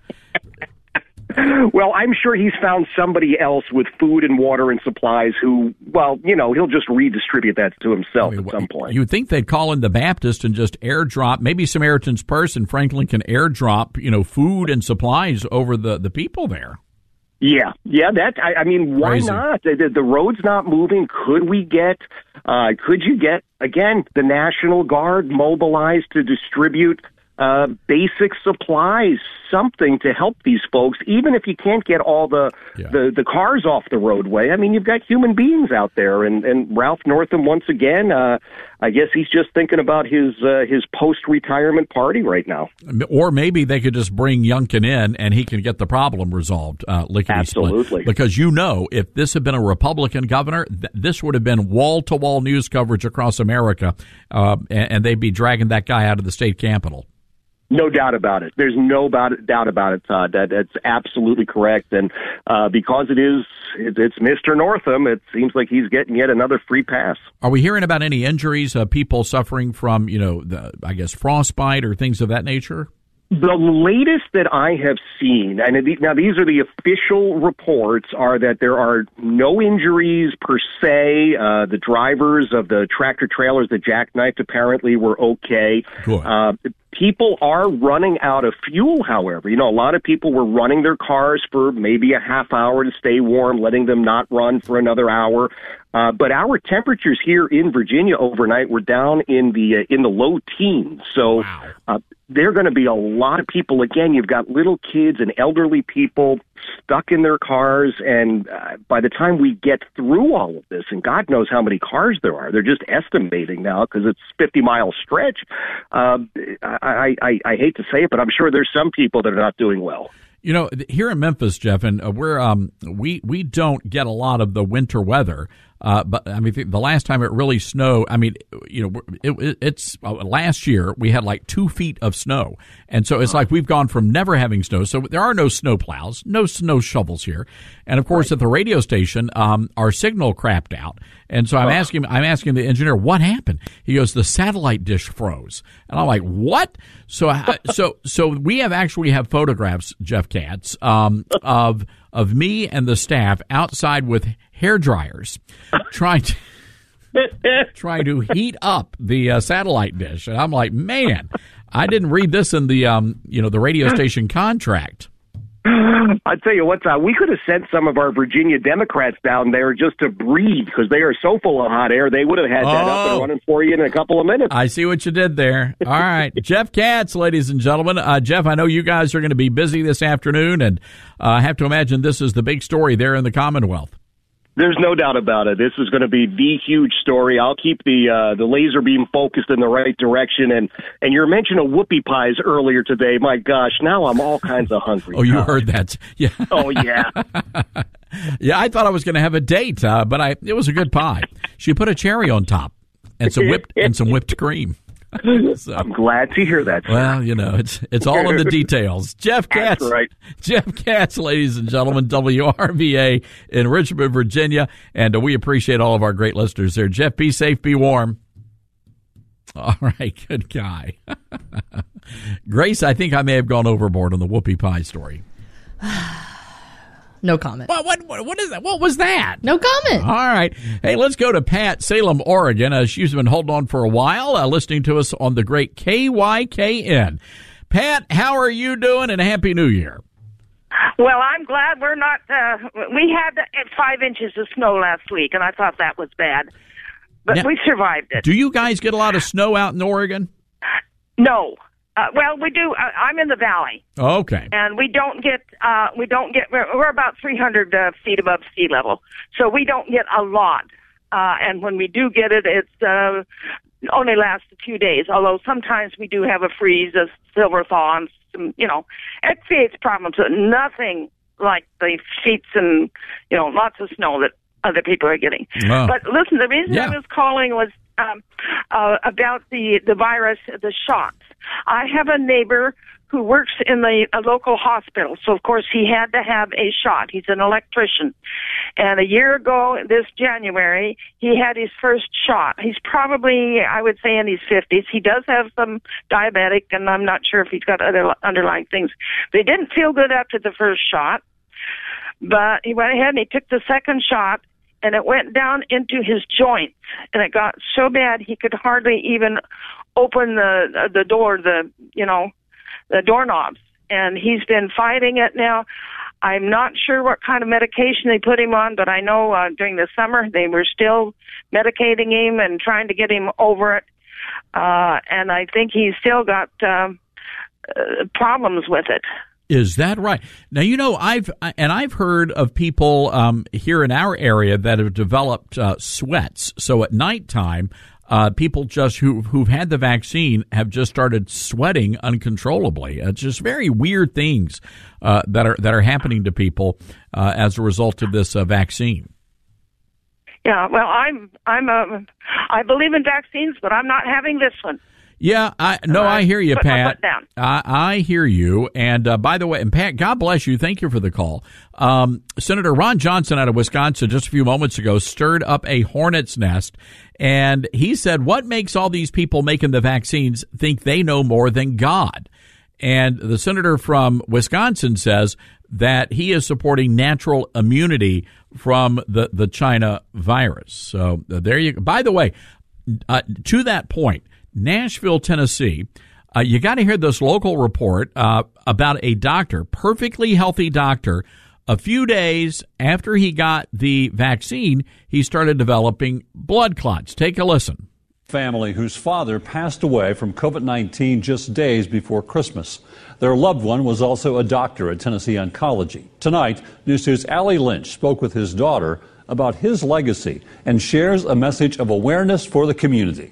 Well, I'm sure he's found somebody else with food and water and supplies who, well, he'll just redistribute that to himself at some point. You'd think they'd call in the Baptist and just airdrop, maybe Samaritan's Purse and Franklin can airdrop, food and supplies over the people there. Yeah, why Crazy. not? The road's not moving. Could you get, again, the National Guard mobilized to distribute basic supplies, something to help these folks, even if you can't get all the cars off the roadway. I mean, you've got human beings out there, and Ralph Northam, once again, I guess he's just thinking about his post-retirement party right now. Or maybe they could just bring Youngkin in and he can get the problem resolved, Absolutely. Because if this had been a Republican governor, this would have been wall-to-wall news coverage across America, and they'd be dragging that guy out of the state capitol. No doubt about it. There's no doubt about it, Todd. That's absolutely correct. And because it's Mr. Northam, it seems like he's getting yet another free pass. Are we hearing about any injuries, people suffering from, frostbite or things of that nature? The latest that I have seen, and now these are the official reports, are that there are no injuries per se. The drivers of the tractor trailers that jackknifed apparently were okay. Good. People are running out of fuel, however. A lot of people were running their cars for maybe a half hour to stay warm, letting them not run for another hour. But our temperatures here in Virginia overnight were down in the low teens. So there are going to be a lot of people. Again, you've got little kids and elderly people stuck in their cars. And by the time we get through all of this, and God knows how many cars there are, they're just estimating now because it's 50-mile stretch. I hate to say it, but I'm sure there's some people that are not doing well. Here in Memphis, Jeff, and we don't get a lot of the winter weather. But I mean, the last time it really snowed, it's last year we had like 2 feet of snow. And so it's like we've gone from never having snow. So there are no snow plows, no snow shovels here. And of course, at the radio station, our signal crapped out. And so I'm asking the engineer, what happened? He goes, the satellite dish froze. And I'm like, what? So we have photographs, Jeff Katz, of me and the staff outside with hair dryers trying to heat up the satellite dish. And I'm like, man, I didn't read this in the the radio station contract. I tell you what, we could have sent some of our Virginia Democrats down there just to breathe because they are so full of hot air. They would have had that up and running for you in a couple of minutes. I see what you did there. All right. Jeff Katz, ladies and gentlemen. Jeff, I know you guys are going to be busy this afternoon, and I have to imagine this is the big story there in the Commonwealth. There's no doubt about it. This is going to be the huge story. I'll keep the laser beam focused in the right direction. And your mention of whoopie pies earlier today, my gosh, now I'm all kinds of hungry. Oh, you heard that? Yeah. Oh, yeah. Yeah, I thought I was going to have a date, but it was a good pie. She put a cherry on top and some whipped cream. So, I'm glad to hear that, sir. Well, it's all in the details. Jeff Katz, That's right. Jeff Katz, ladies and gentlemen, WRVA in Richmond, Virginia, and we appreciate all of our great listeners there. Jeff, be safe, be warm. All right, good guy. Grace, I think I may have gone overboard on the whoopie pie story. No comment. What is that? What was that? No comment. All right. Hey, let's go to Pat, Salem, Oregon. She's been holding on for a while, listening to us on the great KYKN. Pat, how are you doing, and Happy New Year? Well, I'm glad we're not, we had 5 inches of snow last week, and I thought that was bad. But Now, we survived it. Do you guys get a lot of snow out in Oregon? No. Well, we do. I'm in the valley. Okay. And we don't get, we're about 300 feet above sea level. So we don't get a lot. And when we do get it, it's only lasts a few days. Although sometimes we do have a freeze, a silver thaw, and it creates problems. But nothing like the sheets and, lots of snow that other people are getting. Wow. But listen, the reason I was calling was about the virus, the shots. I have a neighbor who works in the local hospital, so of course he had to have a shot. He's an electrician. And a year ago, this January, he had his first shot. He's probably, I would say, in his 50s. He does have some diabetic, and I'm not sure if he's got other underlying things. But he didn't feel good after the first shot. But he went ahead and he took the second shot, and it went down into his joints. And it got so bad he could hardly even open the door, the doorknobs. And he's been fighting it now. I'm not sure what kind of medication they put him on, but I know during the summer they were still medicating him and trying to get him over it. And I think he's still got problems with it. Is that right? Now, I've heard of people here in our area that have developed sweats. So at nighttime, people just who've had the vaccine have just started sweating uncontrollably. It's just very weird things that are happening to people as a result of this vaccine. Yeah, well, I believe in vaccines, but I'm not having this one. Yeah, I hear you, Pat. I hear you. And by the way, and Pat, God bless you. Thank you for the call. Senator Ron Johnson out of Wisconsin just a few moments ago stirred up a hornet's nest. And he said, what makes all these people making the vaccines think they know more than God? And the senator from Wisconsin says that he is supporting natural immunity from the China virus. So there you go. By the way, to that point, Nashville, Tennessee, you got to hear this local report about a doctor, perfectly healthy doctor. A few days after he got the vaccine, he started developing blood clots. Take a listen. Family whose father passed away from COVID-19 just days before Christmas. Their loved one was also a doctor at Tennessee Oncology. Tonight, News 2's Allie Lynch spoke with his daughter about his legacy and shares a message of awareness for the community.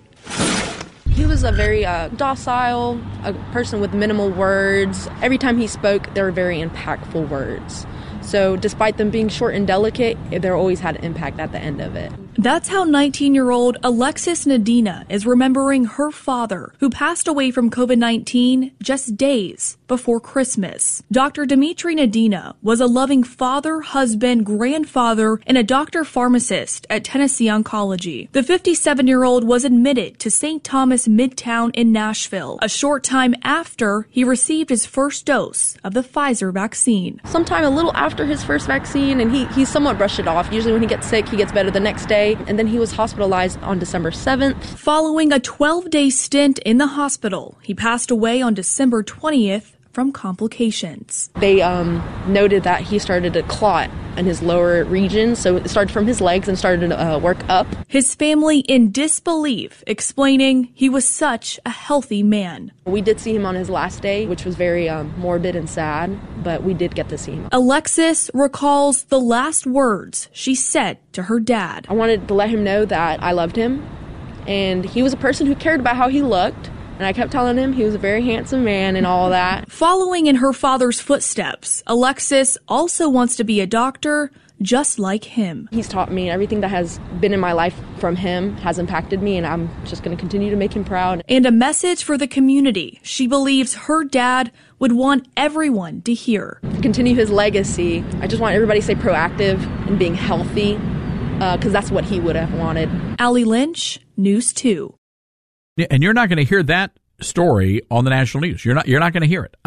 He was a very docile, a person with minimal words. Every time he spoke, they were very impactful words. So despite them being short and delicate, they always had an impact at the end of it. That's how 19-year-old Alexis Nadina is remembering her father, who passed away from COVID-19 just days before Christmas. Dr. Dimitri Nadina was a loving father, husband, grandfather, and a doctor pharmacist at Tennessee Oncology. The 57-year-old was admitted to St. Thomas Midtown in Nashville a short time after he received his first dose of the Pfizer vaccine. Sometime a little after his first vaccine, and he somewhat brushed it off. Usually when he gets sick, he gets better the next day. And then he was hospitalized on December 7th. Following a 12-day stint in the hospital, he passed away on December 20th from complications. They noted that he started to clot in his lower region, so it started from his legs and started to work up. His family in disbelief, explaining he was such a healthy man. We did see him on his last day, which was very morbid and sad, but we did get to see him. Alexis recalls the last words she said to her dad. I wanted to let him know that I loved him, and he was a person who cared about how he looked. And I kept telling him he was a very handsome man and all that. Following in her father's footsteps, Alexis also wants to be a doctor just like him. He's taught me everything that has been in my life from him has impacted me, and I'm just going to continue to make him proud. And a message for the community she believes her dad would want everyone to hear. To continue his legacy, I just want everybody to stay proactive and being healthy, because that's what he would have wanted. Allie Lynch, News 2. And you're not going to hear that story on the national news. You're not going to hear it.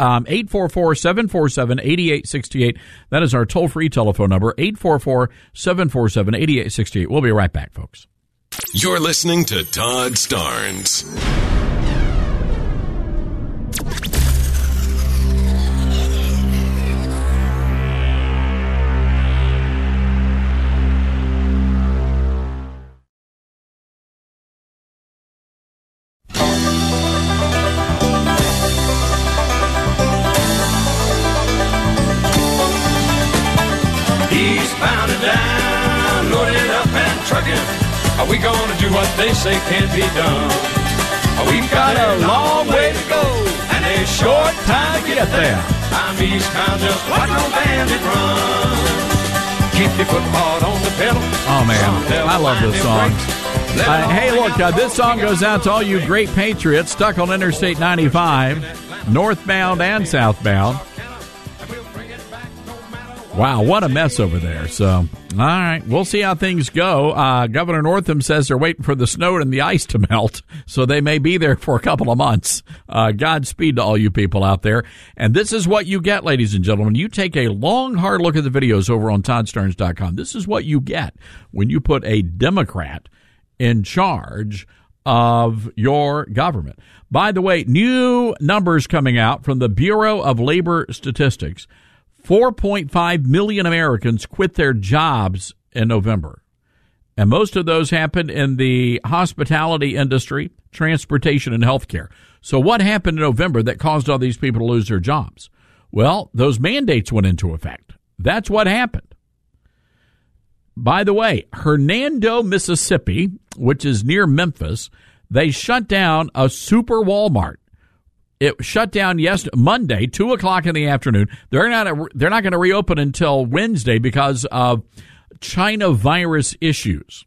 844-747-8868. That is our toll-free telephone number, 844-747-8868. We'll be right back, folks. You're listening to Todd Starnes. Are we gonna do what they say can't be done? We've got a long way to go and a short time to get there. I'm eastbound, just watch no bandit run. Keep your foot hard on the pedal. Oh man, I love this song. Hey, look, this song goes out to all you great patriots stuck on Interstate 95, northbound and southbound. Wow, what a mess over there. So, all right, we'll see how things go. Governor Northam says they're waiting for the snow and the ice to melt, so they may be there for a couple of months. Godspeed to all you people out there. And this is what you get, ladies and gentlemen. You take a long, hard look at the videos over on ToddStarns.com. This is what you get when you put a Democrat in charge of your government. By the way, new numbers coming out from the Bureau of Labor Statistics. 4.5 million Americans quit their jobs in November. And most of those happened in the hospitality industry, transportation, and healthcare. So what happened in November that caused all these people to lose their jobs? Well, those mandates went into effect. That's what happened. By the way, Hernando, Mississippi, which is near Memphis, they shut down a super Walmart. It shut down Monday, 2 o'clock in the afternoon. They're not going to reopen until Wednesday because of China virus issues.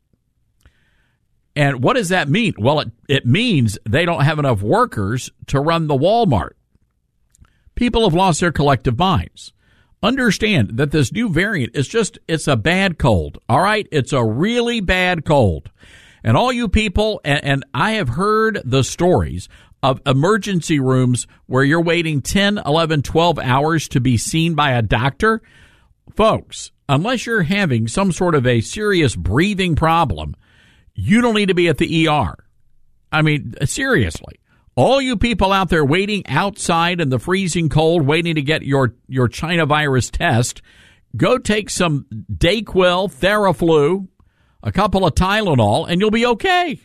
And what does that mean? Well, it means they don't have enough workers to run the Walmart. People have lost their collective minds. Understand that this new variant is it's a bad cold. All right? It's a really bad cold. And all you people, and I have heard the stories of emergency rooms where you're waiting 10, 11, 12 hours to be seen by a doctor. Folks, unless you're having some sort of a serious breathing problem, you don't need to be at the ER. I mean, seriously. All you people out there waiting outside in the freezing cold, waiting to get your China virus test, go take some Dayquil, Theraflu, a couple of Tylenol, and you'll be okay.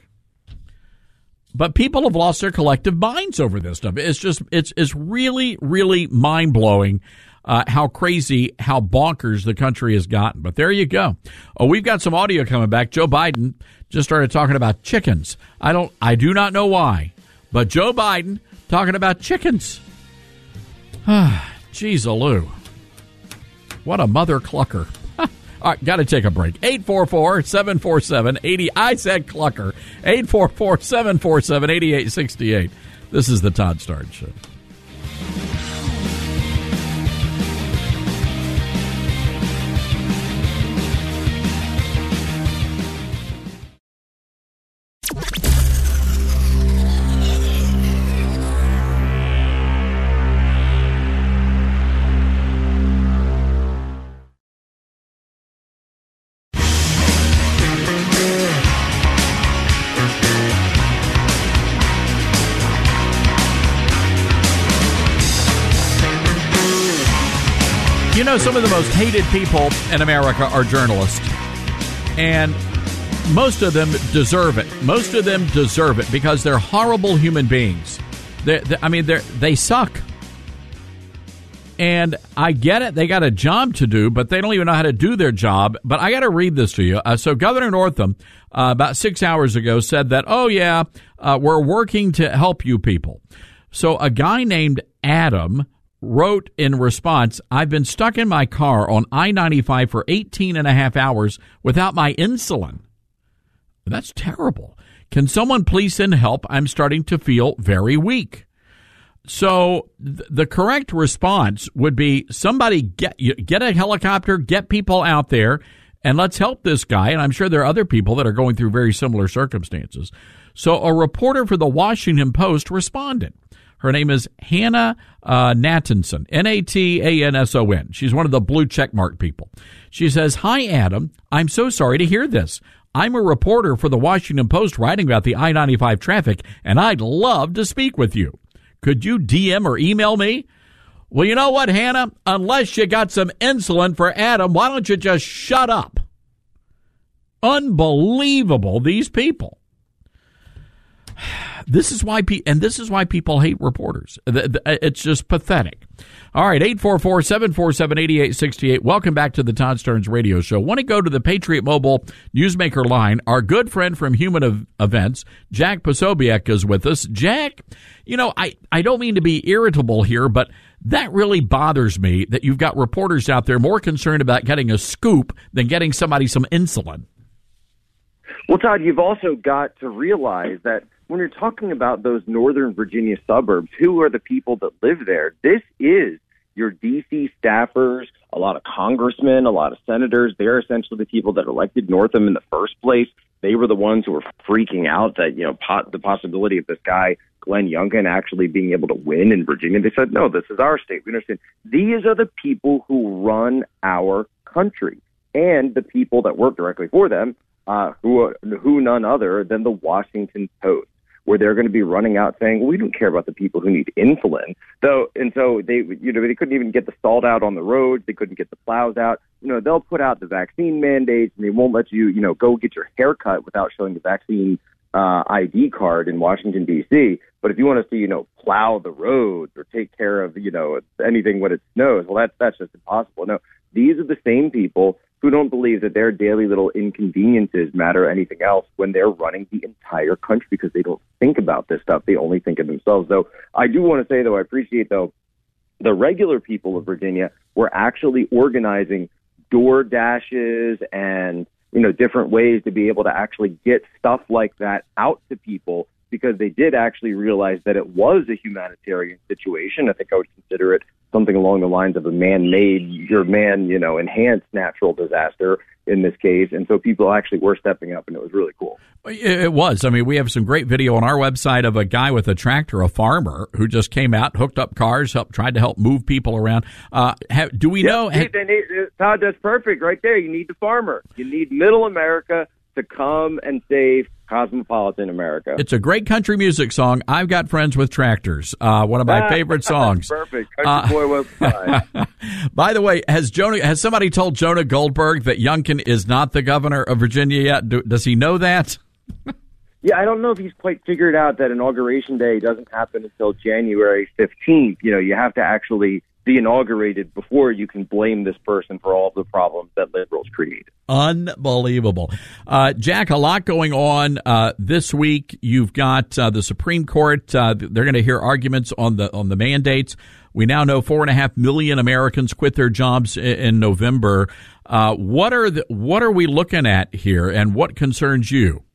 But people have lost their collective minds over this stuff. It's really, really mind-blowing how crazy, how bonkers the country has gotten. But there you go. Oh, we've got some audio coming back. Joe Biden just started talking about chickens. I do not know why, but Joe Biden talking about chickens. Jeez-a-loo. What a mother clucker. All right, got to take a break. 844-747-80. I said clucker. 844-747-8868. This is the Todd Starnes Show. You know, some of the most hated people in America are journalists, and most of them deserve it. Most of them deserve it because they're horrible human beings. They suck. And I get it. They got a job to do, but they don't even know how to do their job. But I got to read this to you. So Governor Northam, about 6 hours ago, said that, we're working to help you people. So a guy named Adam wrote in response, I've been stuck in my car on I-95 for 18 and a half hours without my insulin. That's terrible. Can someone please send help? I'm starting to feel very weak. So the correct response would be somebody get a helicopter, get people out there, and let's help this guy. And I'm sure there are other people that are going through very similar circumstances. So a reporter for the Washington Post responded. Her name is Hannah Nathanson, Natanson. She's one of the blue checkmark people. She says, "Hi, Adam. I'm so sorry to hear this. I'm a reporter for the Washington Post writing about the I-95 traffic, and I'd love to speak with you. Could you DM or email me?" Well, you know what, Hannah? Unless you got some insulin for Adam, why don't you just shut up? Unbelievable, these people. This is why people hate reporters. It's just pathetic. All right, 844-747-8868. Welcome back to the Todd Starnes Radio Show. Want to go to the Patriot Mobile Newsmaker line. Our good friend from Human Events, Jack Posobiec, is with us. Jack, you know, I don't mean to be irritable here, but that really bothers me that you've got reporters out there more concerned about getting a scoop than getting somebody some insulin. Well, Todd, you've also got to realize that when you're talking about those Northern Virginia suburbs, who are the people that live there? This is your D.C. staffers, a lot of congressmen, a lot of senators. They're essentially the people that elected Northam in the first place. They were the ones who were freaking out that, the possibility of this guy, Glenn Youngkin, actually being able to win in Virginia. They said, no, this is our state. We understand. These are the people who run our country, and the people that work directly for them, who none other than the Washington Post, where they're going to be running out saying, well, we don't care about the people who need insulin. So they couldn't even get the salt out on the roads. They couldn't get the plows out. They'll put out the vaccine mandates, and they won't let you, go get your hair cut without showing the vaccine ID card in Washington, D.C. But if you want to see, plow the roads or take care of, anything when it snows, well, that's just impossible. No, these are the same people who don't believe that their daily little inconveniences matter anything else when they're running the entire country, because they don't think about this stuff. They only think of themselves. Though I do want to say, I appreciate, the regular people of Virginia were actually organizing door dashes and, different ways to be able to actually get stuff like that out to people, because they did actually realize that it was a humanitarian situation. I think I would consider it something along the lines of a man-made or enhanced natural disaster in this case. And so people actually were stepping up, and it was really cool. It was. I mean, we have some great video on our website of a guy with a tractor, a farmer, who just came out, hooked up cars, tried to help move people around. Do we know? Todd, that's perfect right there. You need the farmer. You need middle America to come and save cosmopolitan America. It's a great country music song. I've Got Friends with Tractors. One of my favorite songs. Perfect. Country boy was fine. By the way, has somebody told Jonah Goldberg that Youngkin is not the governor of Virginia yet? Does he know that? Yeah, I don't know if he's quite figured out that Inauguration Day doesn't happen until January 15th. You have to actually be inaugurated before you can blame this person for all of the problems that liberals create. Unbelievable. Jack, a lot going on this week. You've got the Supreme Court. They're going to hear arguments on the mandates. We now know 4.5 million Americans quit their jobs in November. What are we looking at here, and what concerns you?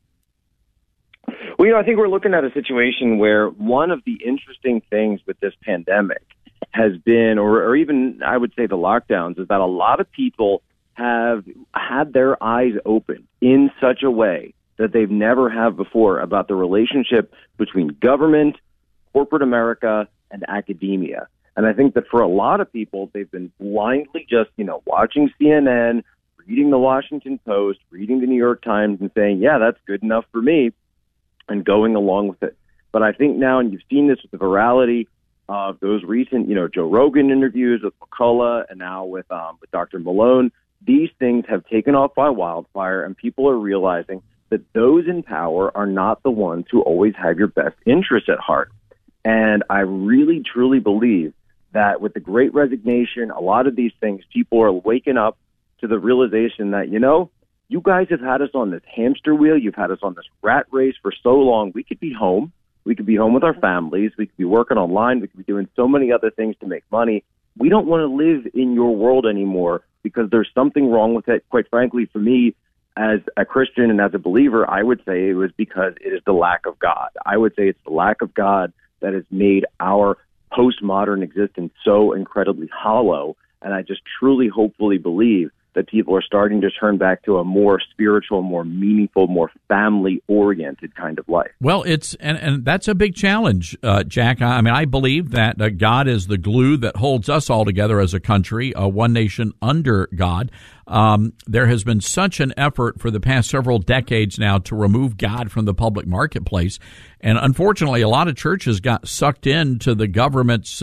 Well, I think we're looking at a situation where one of the interesting things with this pandemic has been, or even I would say the lockdowns, is that a lot of people have had their eyes opened in such a way that they've never have before about the relationship between government, corporate America, and academia. And I think that for a lot of people, they've been blindly just, watching CNN, reading the Washington Post, reading the New York Times, and saying, yeah, that's good enough for me, and going along with it. But I think now, and you've seen this with the virality of those recent, Joe Rogan interviews with McCullough and now with Dr. Malone, these things have taken off by wildfire, and people are realizing that those in power are not the ones who always have your best interests at heart. And I really, truly believe that with the Great Resignation, a lot of these things, people are waking up to the realization that, you guys have had us on this hamster wheel. You've had us on this rat race for so long. We could be home. We could be home with our families. We could be working online. We could be doing so many other things to make money. We don't want to live in your world anymore because there's something wrong with it. Quite frankly, for me, as a Christian and as a believer, I would say it was because it is the lack of God. I would say it's the lack of God that has made our postmodern existence so incredibly hollow. And I just truly, hopefully believe that people are starting to turn back to a more spiritual, more meaningful, more family-oriented kind of life. Well, and that's a big challenge, Jack. I mean, I believe that God is the glue that holds us all together as a country, one nation under God. There has been such an effort for the past several decades now to remove God from the public marketplace, and unfortunately, a lot of churches got sucked into the government's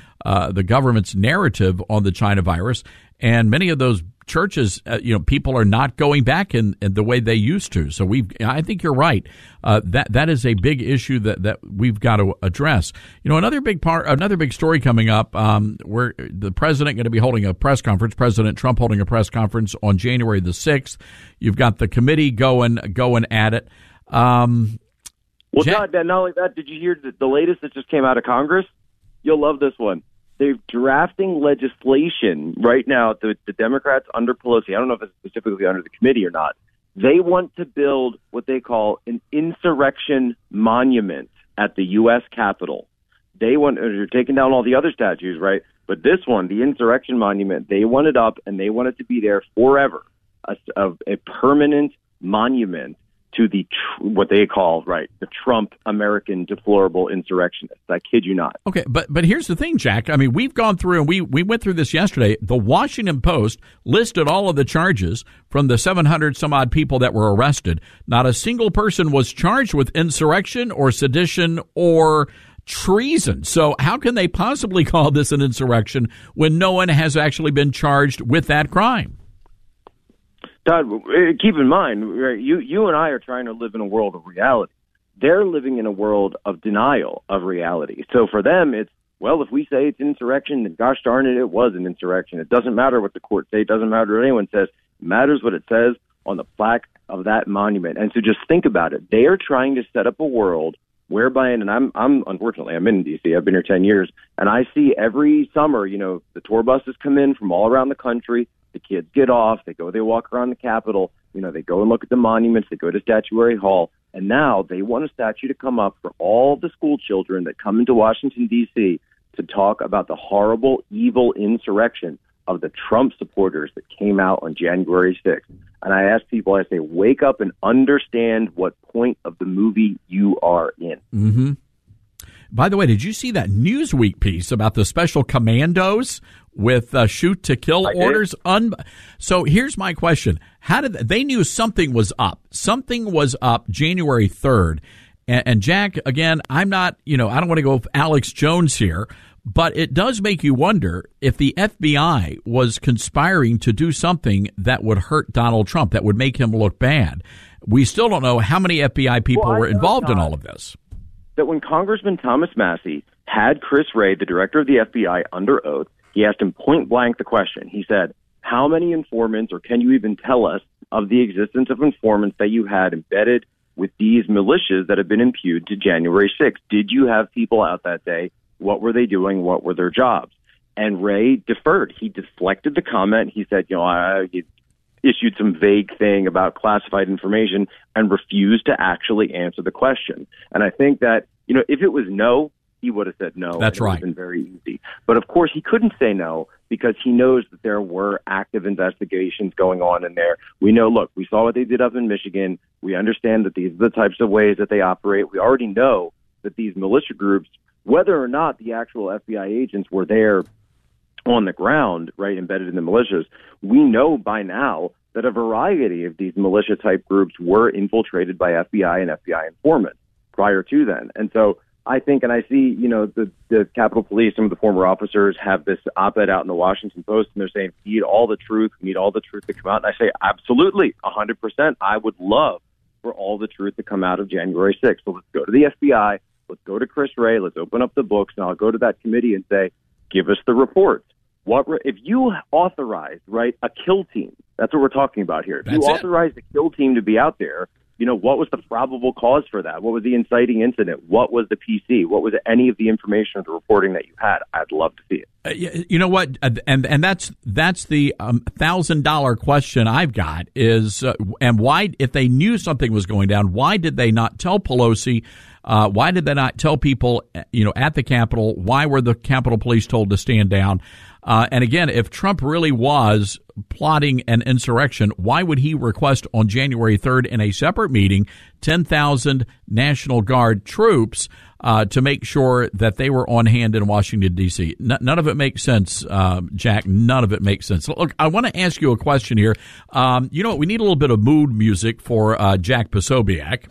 narrative on the China virus, and many of those churches, people are not going back in the way they used to. So I think you're right. That is a big issue that we've got to address. Another big story coming up, where the president going to be holding a press conference, President Trump holding a press conference on January the 6th. You've got the committee going at it. Todd, not only that, did you hear the latest that just came out of Congress? You'll love this one. They're drafting legislation right now, the Democrats under Pelosi, I don't know if it's specifically under the committee or not, They want to build what they call an insurrection monument at the U.S. Capitol. They want, you're taking down all the other statues, right? But this one, the insurrection monument, they want it up, and they want it to be there forever, a permanent monument to the what they call, right, the Trump American deplorable insurrectionists. I kid you not. Okay, but here's the thing, Jack. I mean, we've gone through, and we went through this yesterday. The Washington Post listed all of the charges from the 700 some odd people that were arrested. Not a single person was charged with insurrection or sedition or treason. So how can they possibly call this an insurrection when no one has actually been charged with that crime? Todd, keep in mind, right, you and I are trying to live in a world of reality. They're living in a world of denial of reality. So for them, it's, well, if we say it's insurrection, then gosh darn it, it was an insurrection. It doesn't matter what the court say. It doesn't matter what anyone says. It matters what it says on the plaque of that monument. And so just think about it. They are trying to set up a world whereby, and I'm unfortunately, I'm in D.C., I've been here 10 years, and I see every summer, the tour buses come in from all around the country. The kids get off, they walk around the Capitol, they go and look at the monuments, they go to Statuary Hall, and now they want a statue to come up for all the school children that come into Washington, D.C. to talk about the horrible, evil insurrection of the Trump supporters that came out on January 6th. And I ask people, I say, wake up and understand what point of the movie you are in. Mm-hmm. By the way, did you see that Newsweek piece about the special commandos with shoot-to-kill orders? So here's my question. How did they knew something was up? Something was up January 3rd. And Jack, again, I'm not, I don't want to go Alex Jones here, but it does make you wonder if the FBI was conspiring to do something that would hurt Donald Trump, that would make him look bad. We still don't know how many FBI people were involved in all of this. That when Congressman Thomas Massie had Chris Wray, the director of the FBI, under oath, he asked him point blank the question. He said, how many informants, or can you even tell us of the existence of informants that you had embedded with these militias that have been impugned to January 6th? Did you have people out that day? What were they doing? What were their jobs? And Wray deferred. He deflected the comment. He said, he issued some vague thing about classified information and refused to actually answer the question. And I think that, if it was no, he would have said no. That's right. It would have been very easy. But of course, he couldn't say no because he knows that there were active investigations going on in there. We know, look, we saw what they did up in Michigan. We understand that these are the types of ways that they operate. We already know that these militia groups, whether or not the actual FBI agents were there on the ground, right, embedded in the militias, we know by now that a variety of these militia-type groups were infiltrated by FBI and FBI informants prior to then. And so I think, and I see, the Capitol Police, some of the former officers have this op-ed out in the Washington Post, and they're saying, we need all the truth to come out. And I say, absolutely, 100%. I would love for all the truth to come out of January 6th. So let's go to the FBI. Let's go to Chris Wray. Let's open up the books, and I'll go to that committee and say, give us the reports. If you authorized, right, a kill team, that's what we're talking about here. If you authorized a kill team to be out there, what was the probable cause for that? What was the inciting incident? What was the PC? What was any of the information or the reporting that you had? I'd love to see it. You know what? And that's the $1,000 question I've got is, and why, if they knew something was going down, why did they not tell Pelosi? Why did they not tell people, at the Capitol? Why were the Capitol Police told to stand down? And again, if Trump really was plotting an insurrection, why would he request on January 3rd in a separate meeting 10,000 National Guard troops to make sure that they were on hand in Washington, D.C.? None of it makes sense, Jack. None of it makes sense. Look, I want to ask you a question here. You know what? We need a little bit of mood music for Jack Posobiec.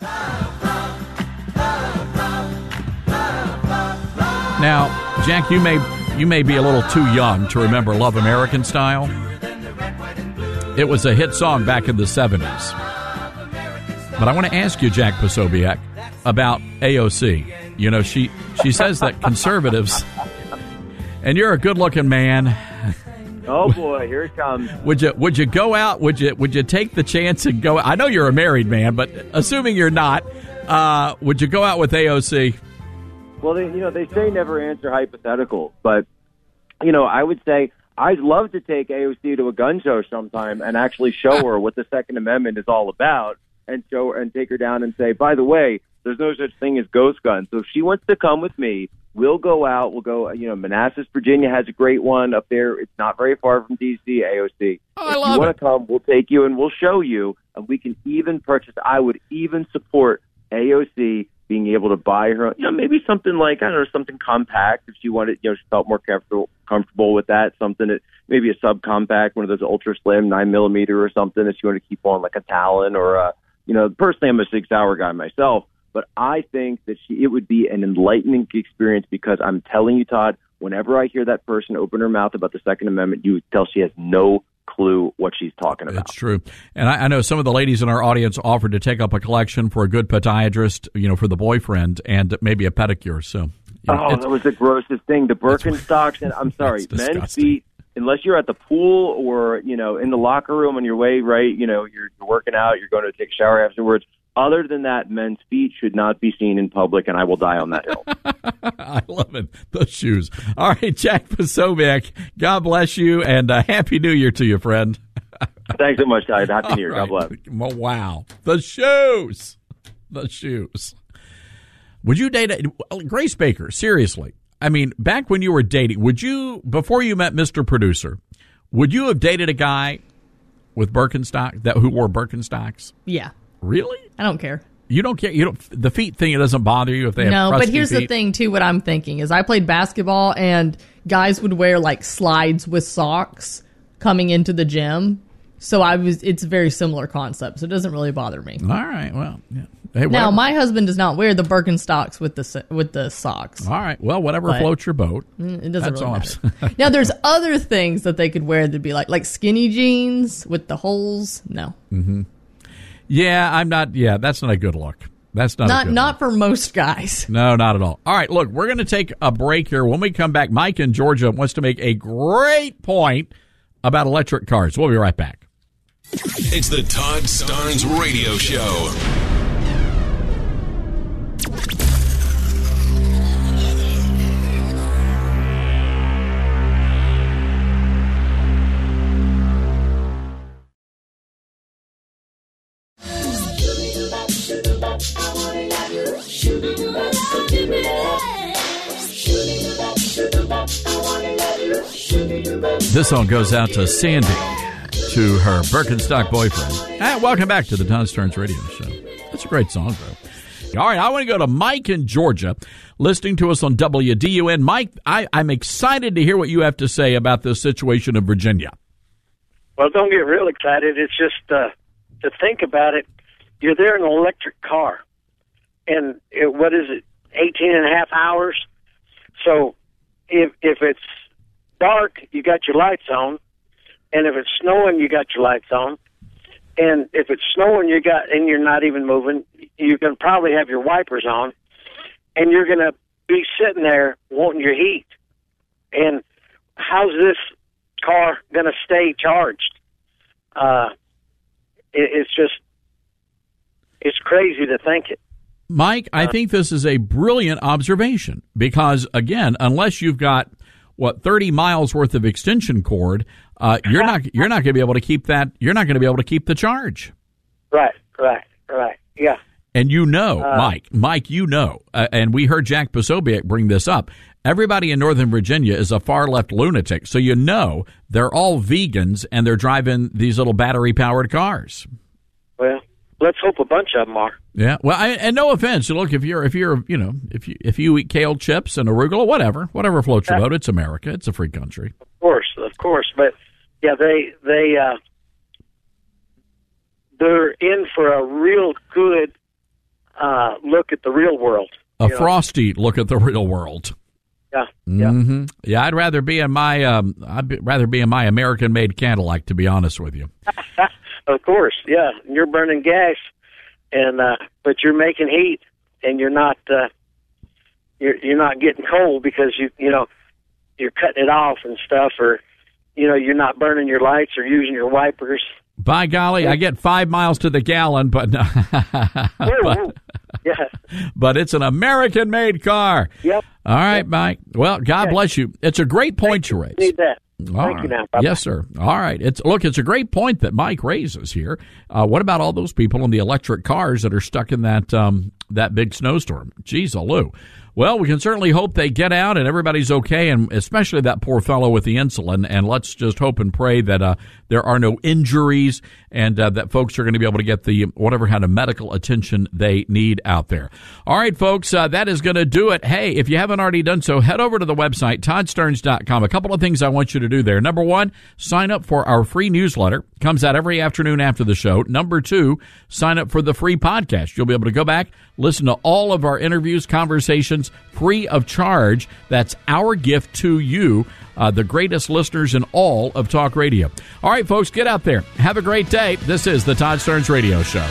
Now, Jack, you may be a little too young to remember Love American Style. It was a hit song back in the 70s. But I want to ask you, Jack Posobiec, about AOC. She says that conservatives, and you're a good-looking man. Oh boy, here it comes. Would you go out? Would you take the chance and go? I know you're a married man, but assuming you're not, would you go out with AOC? Well, they say never answer hypotheticals, but I would say I'd love to take AOC to a gun show sometime and actually show her what the Second Amendment is all about, and show her and take her down and say, by the way, there's no such thing as ghost guns. So if she wants to come with me, we'll go out. We'll go, Manassas, Virginia has a great one up there. It's not very far from D.C., AOC. Oh, if you want to come, we'll take you and we'll show you. And we can even purchase. I would even support AOC being able to buy her, maybe something like, I don't know, something compact if she wanted, she felt more comfortable with that. Something that maybe a subcompact, one of those ultra slim 9mm or something that she wanted to keep on, like a Talon or personally I'm a 6 hour guy myself. But I think that it would be an enlightening experience, because I'm telling you, Todd, whenever I hear that person open her mouth about the Second Amendment, you tell she has no clue what she's talking about. It's true. And I know some of the ladies in our audience offered to take up a collection for a good podiatrist, for the boyfriend, and maybe a pedicure. So, that was the grossest thing. The Birkenstocks, and I'm sorry, men's feet, unless you're at the pool or, in the locker room on your way, right, you're working out, you're going to take a shower afterwards. Other than that, men's feet should not be seen in public, and I will die on that hill. I love it. Those shoes. All right, Jack Posobiec, God bless you, and Happy New Year to you, friend. Thanks so much, Todd. Happy New Year. God bless. Wow. The shoes. Would you date Grace Baker, seriously? I mean, back when you were dating, before you met Mr. Producer, would you have dated a guy with Birkenstock, who wore Birkenstocks? Yeah. Really? I don't care. You don't care? The feet thing, it doesn't bother you if they have crusty but here's feet? the thing, too, what I'm thinking is I played basketball, and guys would wear, slides with socks coming into the gym. So it's a very similar concept, so it doesn't really bother me. All right, well, yeah. Hey, now, my husband does not wear the Birkenstocks with the socks. All right, well, whatever floats your boat. It doesn't really matter. Now, there's other things that they could wear that'd be like skinny jeans with the holes. No. Mm-hmm. Yeah, I'm not. Yeah, that's not a good look. That's not for most guys. No, not at all. All right, look, we're going to take a break here. When we come back, Mike in Georgia wants to make a great point about electric cars. We'll be right back. It's the Todd Starnes Radio Show. This song goes out to Sandy, to her Birkenstock boyfriend. Welcome back to the Todd Starnes Radio Show. That's a great song, though. All right, I want to go to Mike in Georgia, listening to us on WDUN. Mike, I'm excited to hear what you have to say about this situation in Virginia. Well, don't get real excited. It's just to think about it. You're there in an electric car, and 18 and a half hours? So if it's dark, you got your lights on, and if it's snowing, you got your lights on, and if it's snowing, and you're not even moving, you can probably have your wipers on, and you're going to be sitting there wanting your heat. And how's this car going to stay charged? It's crazy to think it. Mike, I think this is a brilliant observation because, again, unless you've got 30 miles worth of extension cord, you're not going to be able to keep that. You're not going to be able to keep the charge. Right. Yeah. And Mike, and we heard Jack Posobiec bring this up. Everybody in Northern Virginia is a far left lunatic, so they're all vegans and they're driving these little battery powered cars. Well, let's hope a bunch of them are. Yeah. Well, and no offense. Look, if you eat kale chips and arugula, whatever floats your boat, it's America. It's a free country. Of course. But yeah, they're in for a real good look at the real world. A frosty look at the real world. Yeah. Mm-hmm. Yeah. I'd rather be in my American-made Cadillac, to be honest with you. Of course, yeah. You're burning gas, and but you're making heat, and you're not getting cold because you're cutting it off and stuff, or you're not burning your lights or using your wipers. By golly, I get 5 miles to the gallon, but but it's an American-made car. Yep. All right, Mike. Well, God bless you. It's a great point you raise. Need that. Thank you now. Bye-bye. Yes, sir. All right. It's a great point that Mike raises here. What about all those people in the electric cars that are stuck in that big snowstorm? Jeez, Lou. Well, we can certainly hope they get out and everybody's okay, and especially that poor fellow with the insulin. And let's just hope and pray that there are no injuries and that folks are going to be able to get the whatever kind of medical attention they need out there. All right, folks, that is going to do it. Hey, if you haven't already done so, head over to the website, ToddStarns.com. A couple of things I want you to do there. Number one, sign up for our free newsletter. It comes out every afternoon after the show. Number two, sign up for the free podcast. You'll be able to go back, listen to all of our interviews, conversations, free of charge. That's our gift to you, the greatest listeners in all of talk radio. All right, folks, get out there. Have a great day. This is the Todd Starnes Radio Show.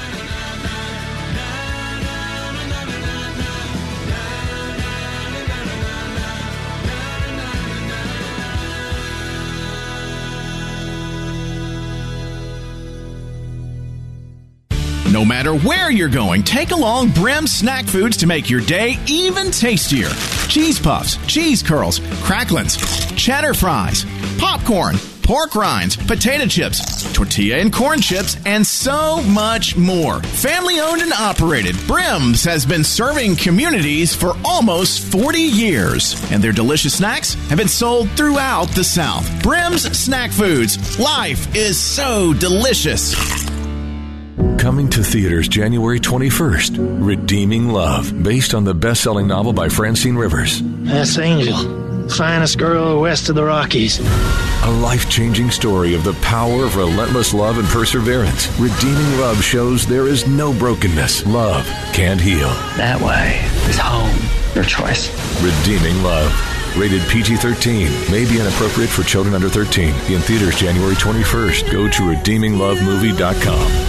No matter where you're going, take along Brim's snack foods to make your day even tastier. Cheese puffs, cheese curls, cracklins, cheddar fries, popcorn, pork rinds, potato chips, tortilla and corn chips, and so much more. Family owned and operated, Brim's has been serving communities for almost 40 years. And their delicious snacks have been sold throughout the South. Brim's Snack Foods. Life is so delicious. Coming to theaters January 21st, Redeeming Love, based on the best-selling novel by Francine Rivers. That's Angel, finest girl west of the Rockies. A life-changing story of the power of relentless love and perseverance. Redeeming Love shows there is no brokenness love can't heal. That way is home. Your choice. Redeeming Love. Rated PG-13. May be inappropriate for children under 13. In theaters January 21st. Go to redeeminglovemovie.com.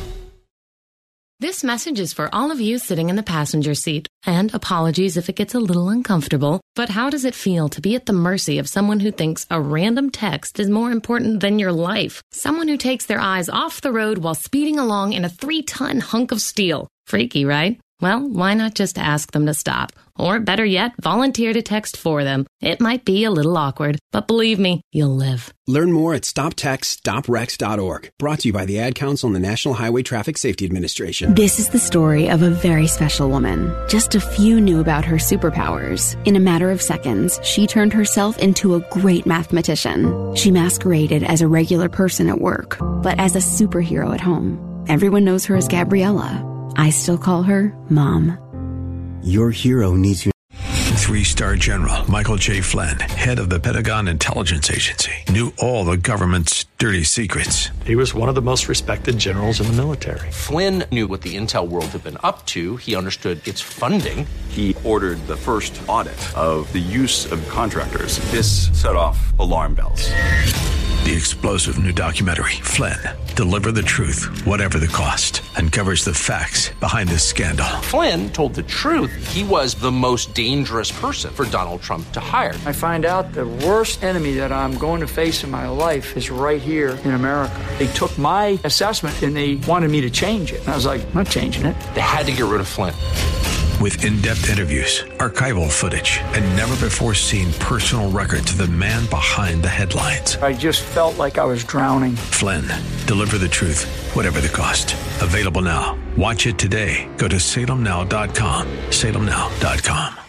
This message is for all of you sitting in the passenger seat. And apologies if it gets a little uncomfortable, but how does it feel to be at the mercy of someone who thinks a random text is more important than your life? Someone who takes their eyes off the road while speeding along in a 3-ton hunk of steel. Freaky, right? Well, why not just ask them to stop? Or better yet, volunteer to text for them. It might be a little awkward, but believe me, you'll live. Learn more at StopTextStopWrecks.org. Brought to you by the Ad Council and the National Highway Traffic Safety Administration. This is the story of a very special woman. Just a few knew about her superpowers. In a matter of seconds, she turned herself into a great mathematician. She masqueraded as a regular person at work, but as a superhero at home. Everyone knows her as Gabriella. I still call her Mom. Your hero needs you. 3-star General Michael J. Flynn, head of the Pentagon Intelligence Agency, knew all the government's dirty secrets. He was one of the most respected generals in the military. Flynn knew what the intel world had been up to. He understood its funding. He ordered the first audit of the use of contractors. This set off alarm bells. The explosive new documentary, Flynn, Deliver the Truth, Whatever the Cost, uncovers the facts behind this scandal. Flynn told the truth. He was the most dangerous person for Donald Trump to hire. I find out the worst enemy that I'm going to face in my life is right here in America. They took my assessment and they wanted me to change it. And I was like, I'm not changing it. They had to get rid of Flynn. With in-depth interviews, archival footage, and never-before-seen personal records of the man behind the headlines. I just felt like I was drowning. Flynn, Deliver the Truth, Whatever the Cost. Available now. Watch it today. Go to salemnow.com. salemnow.com.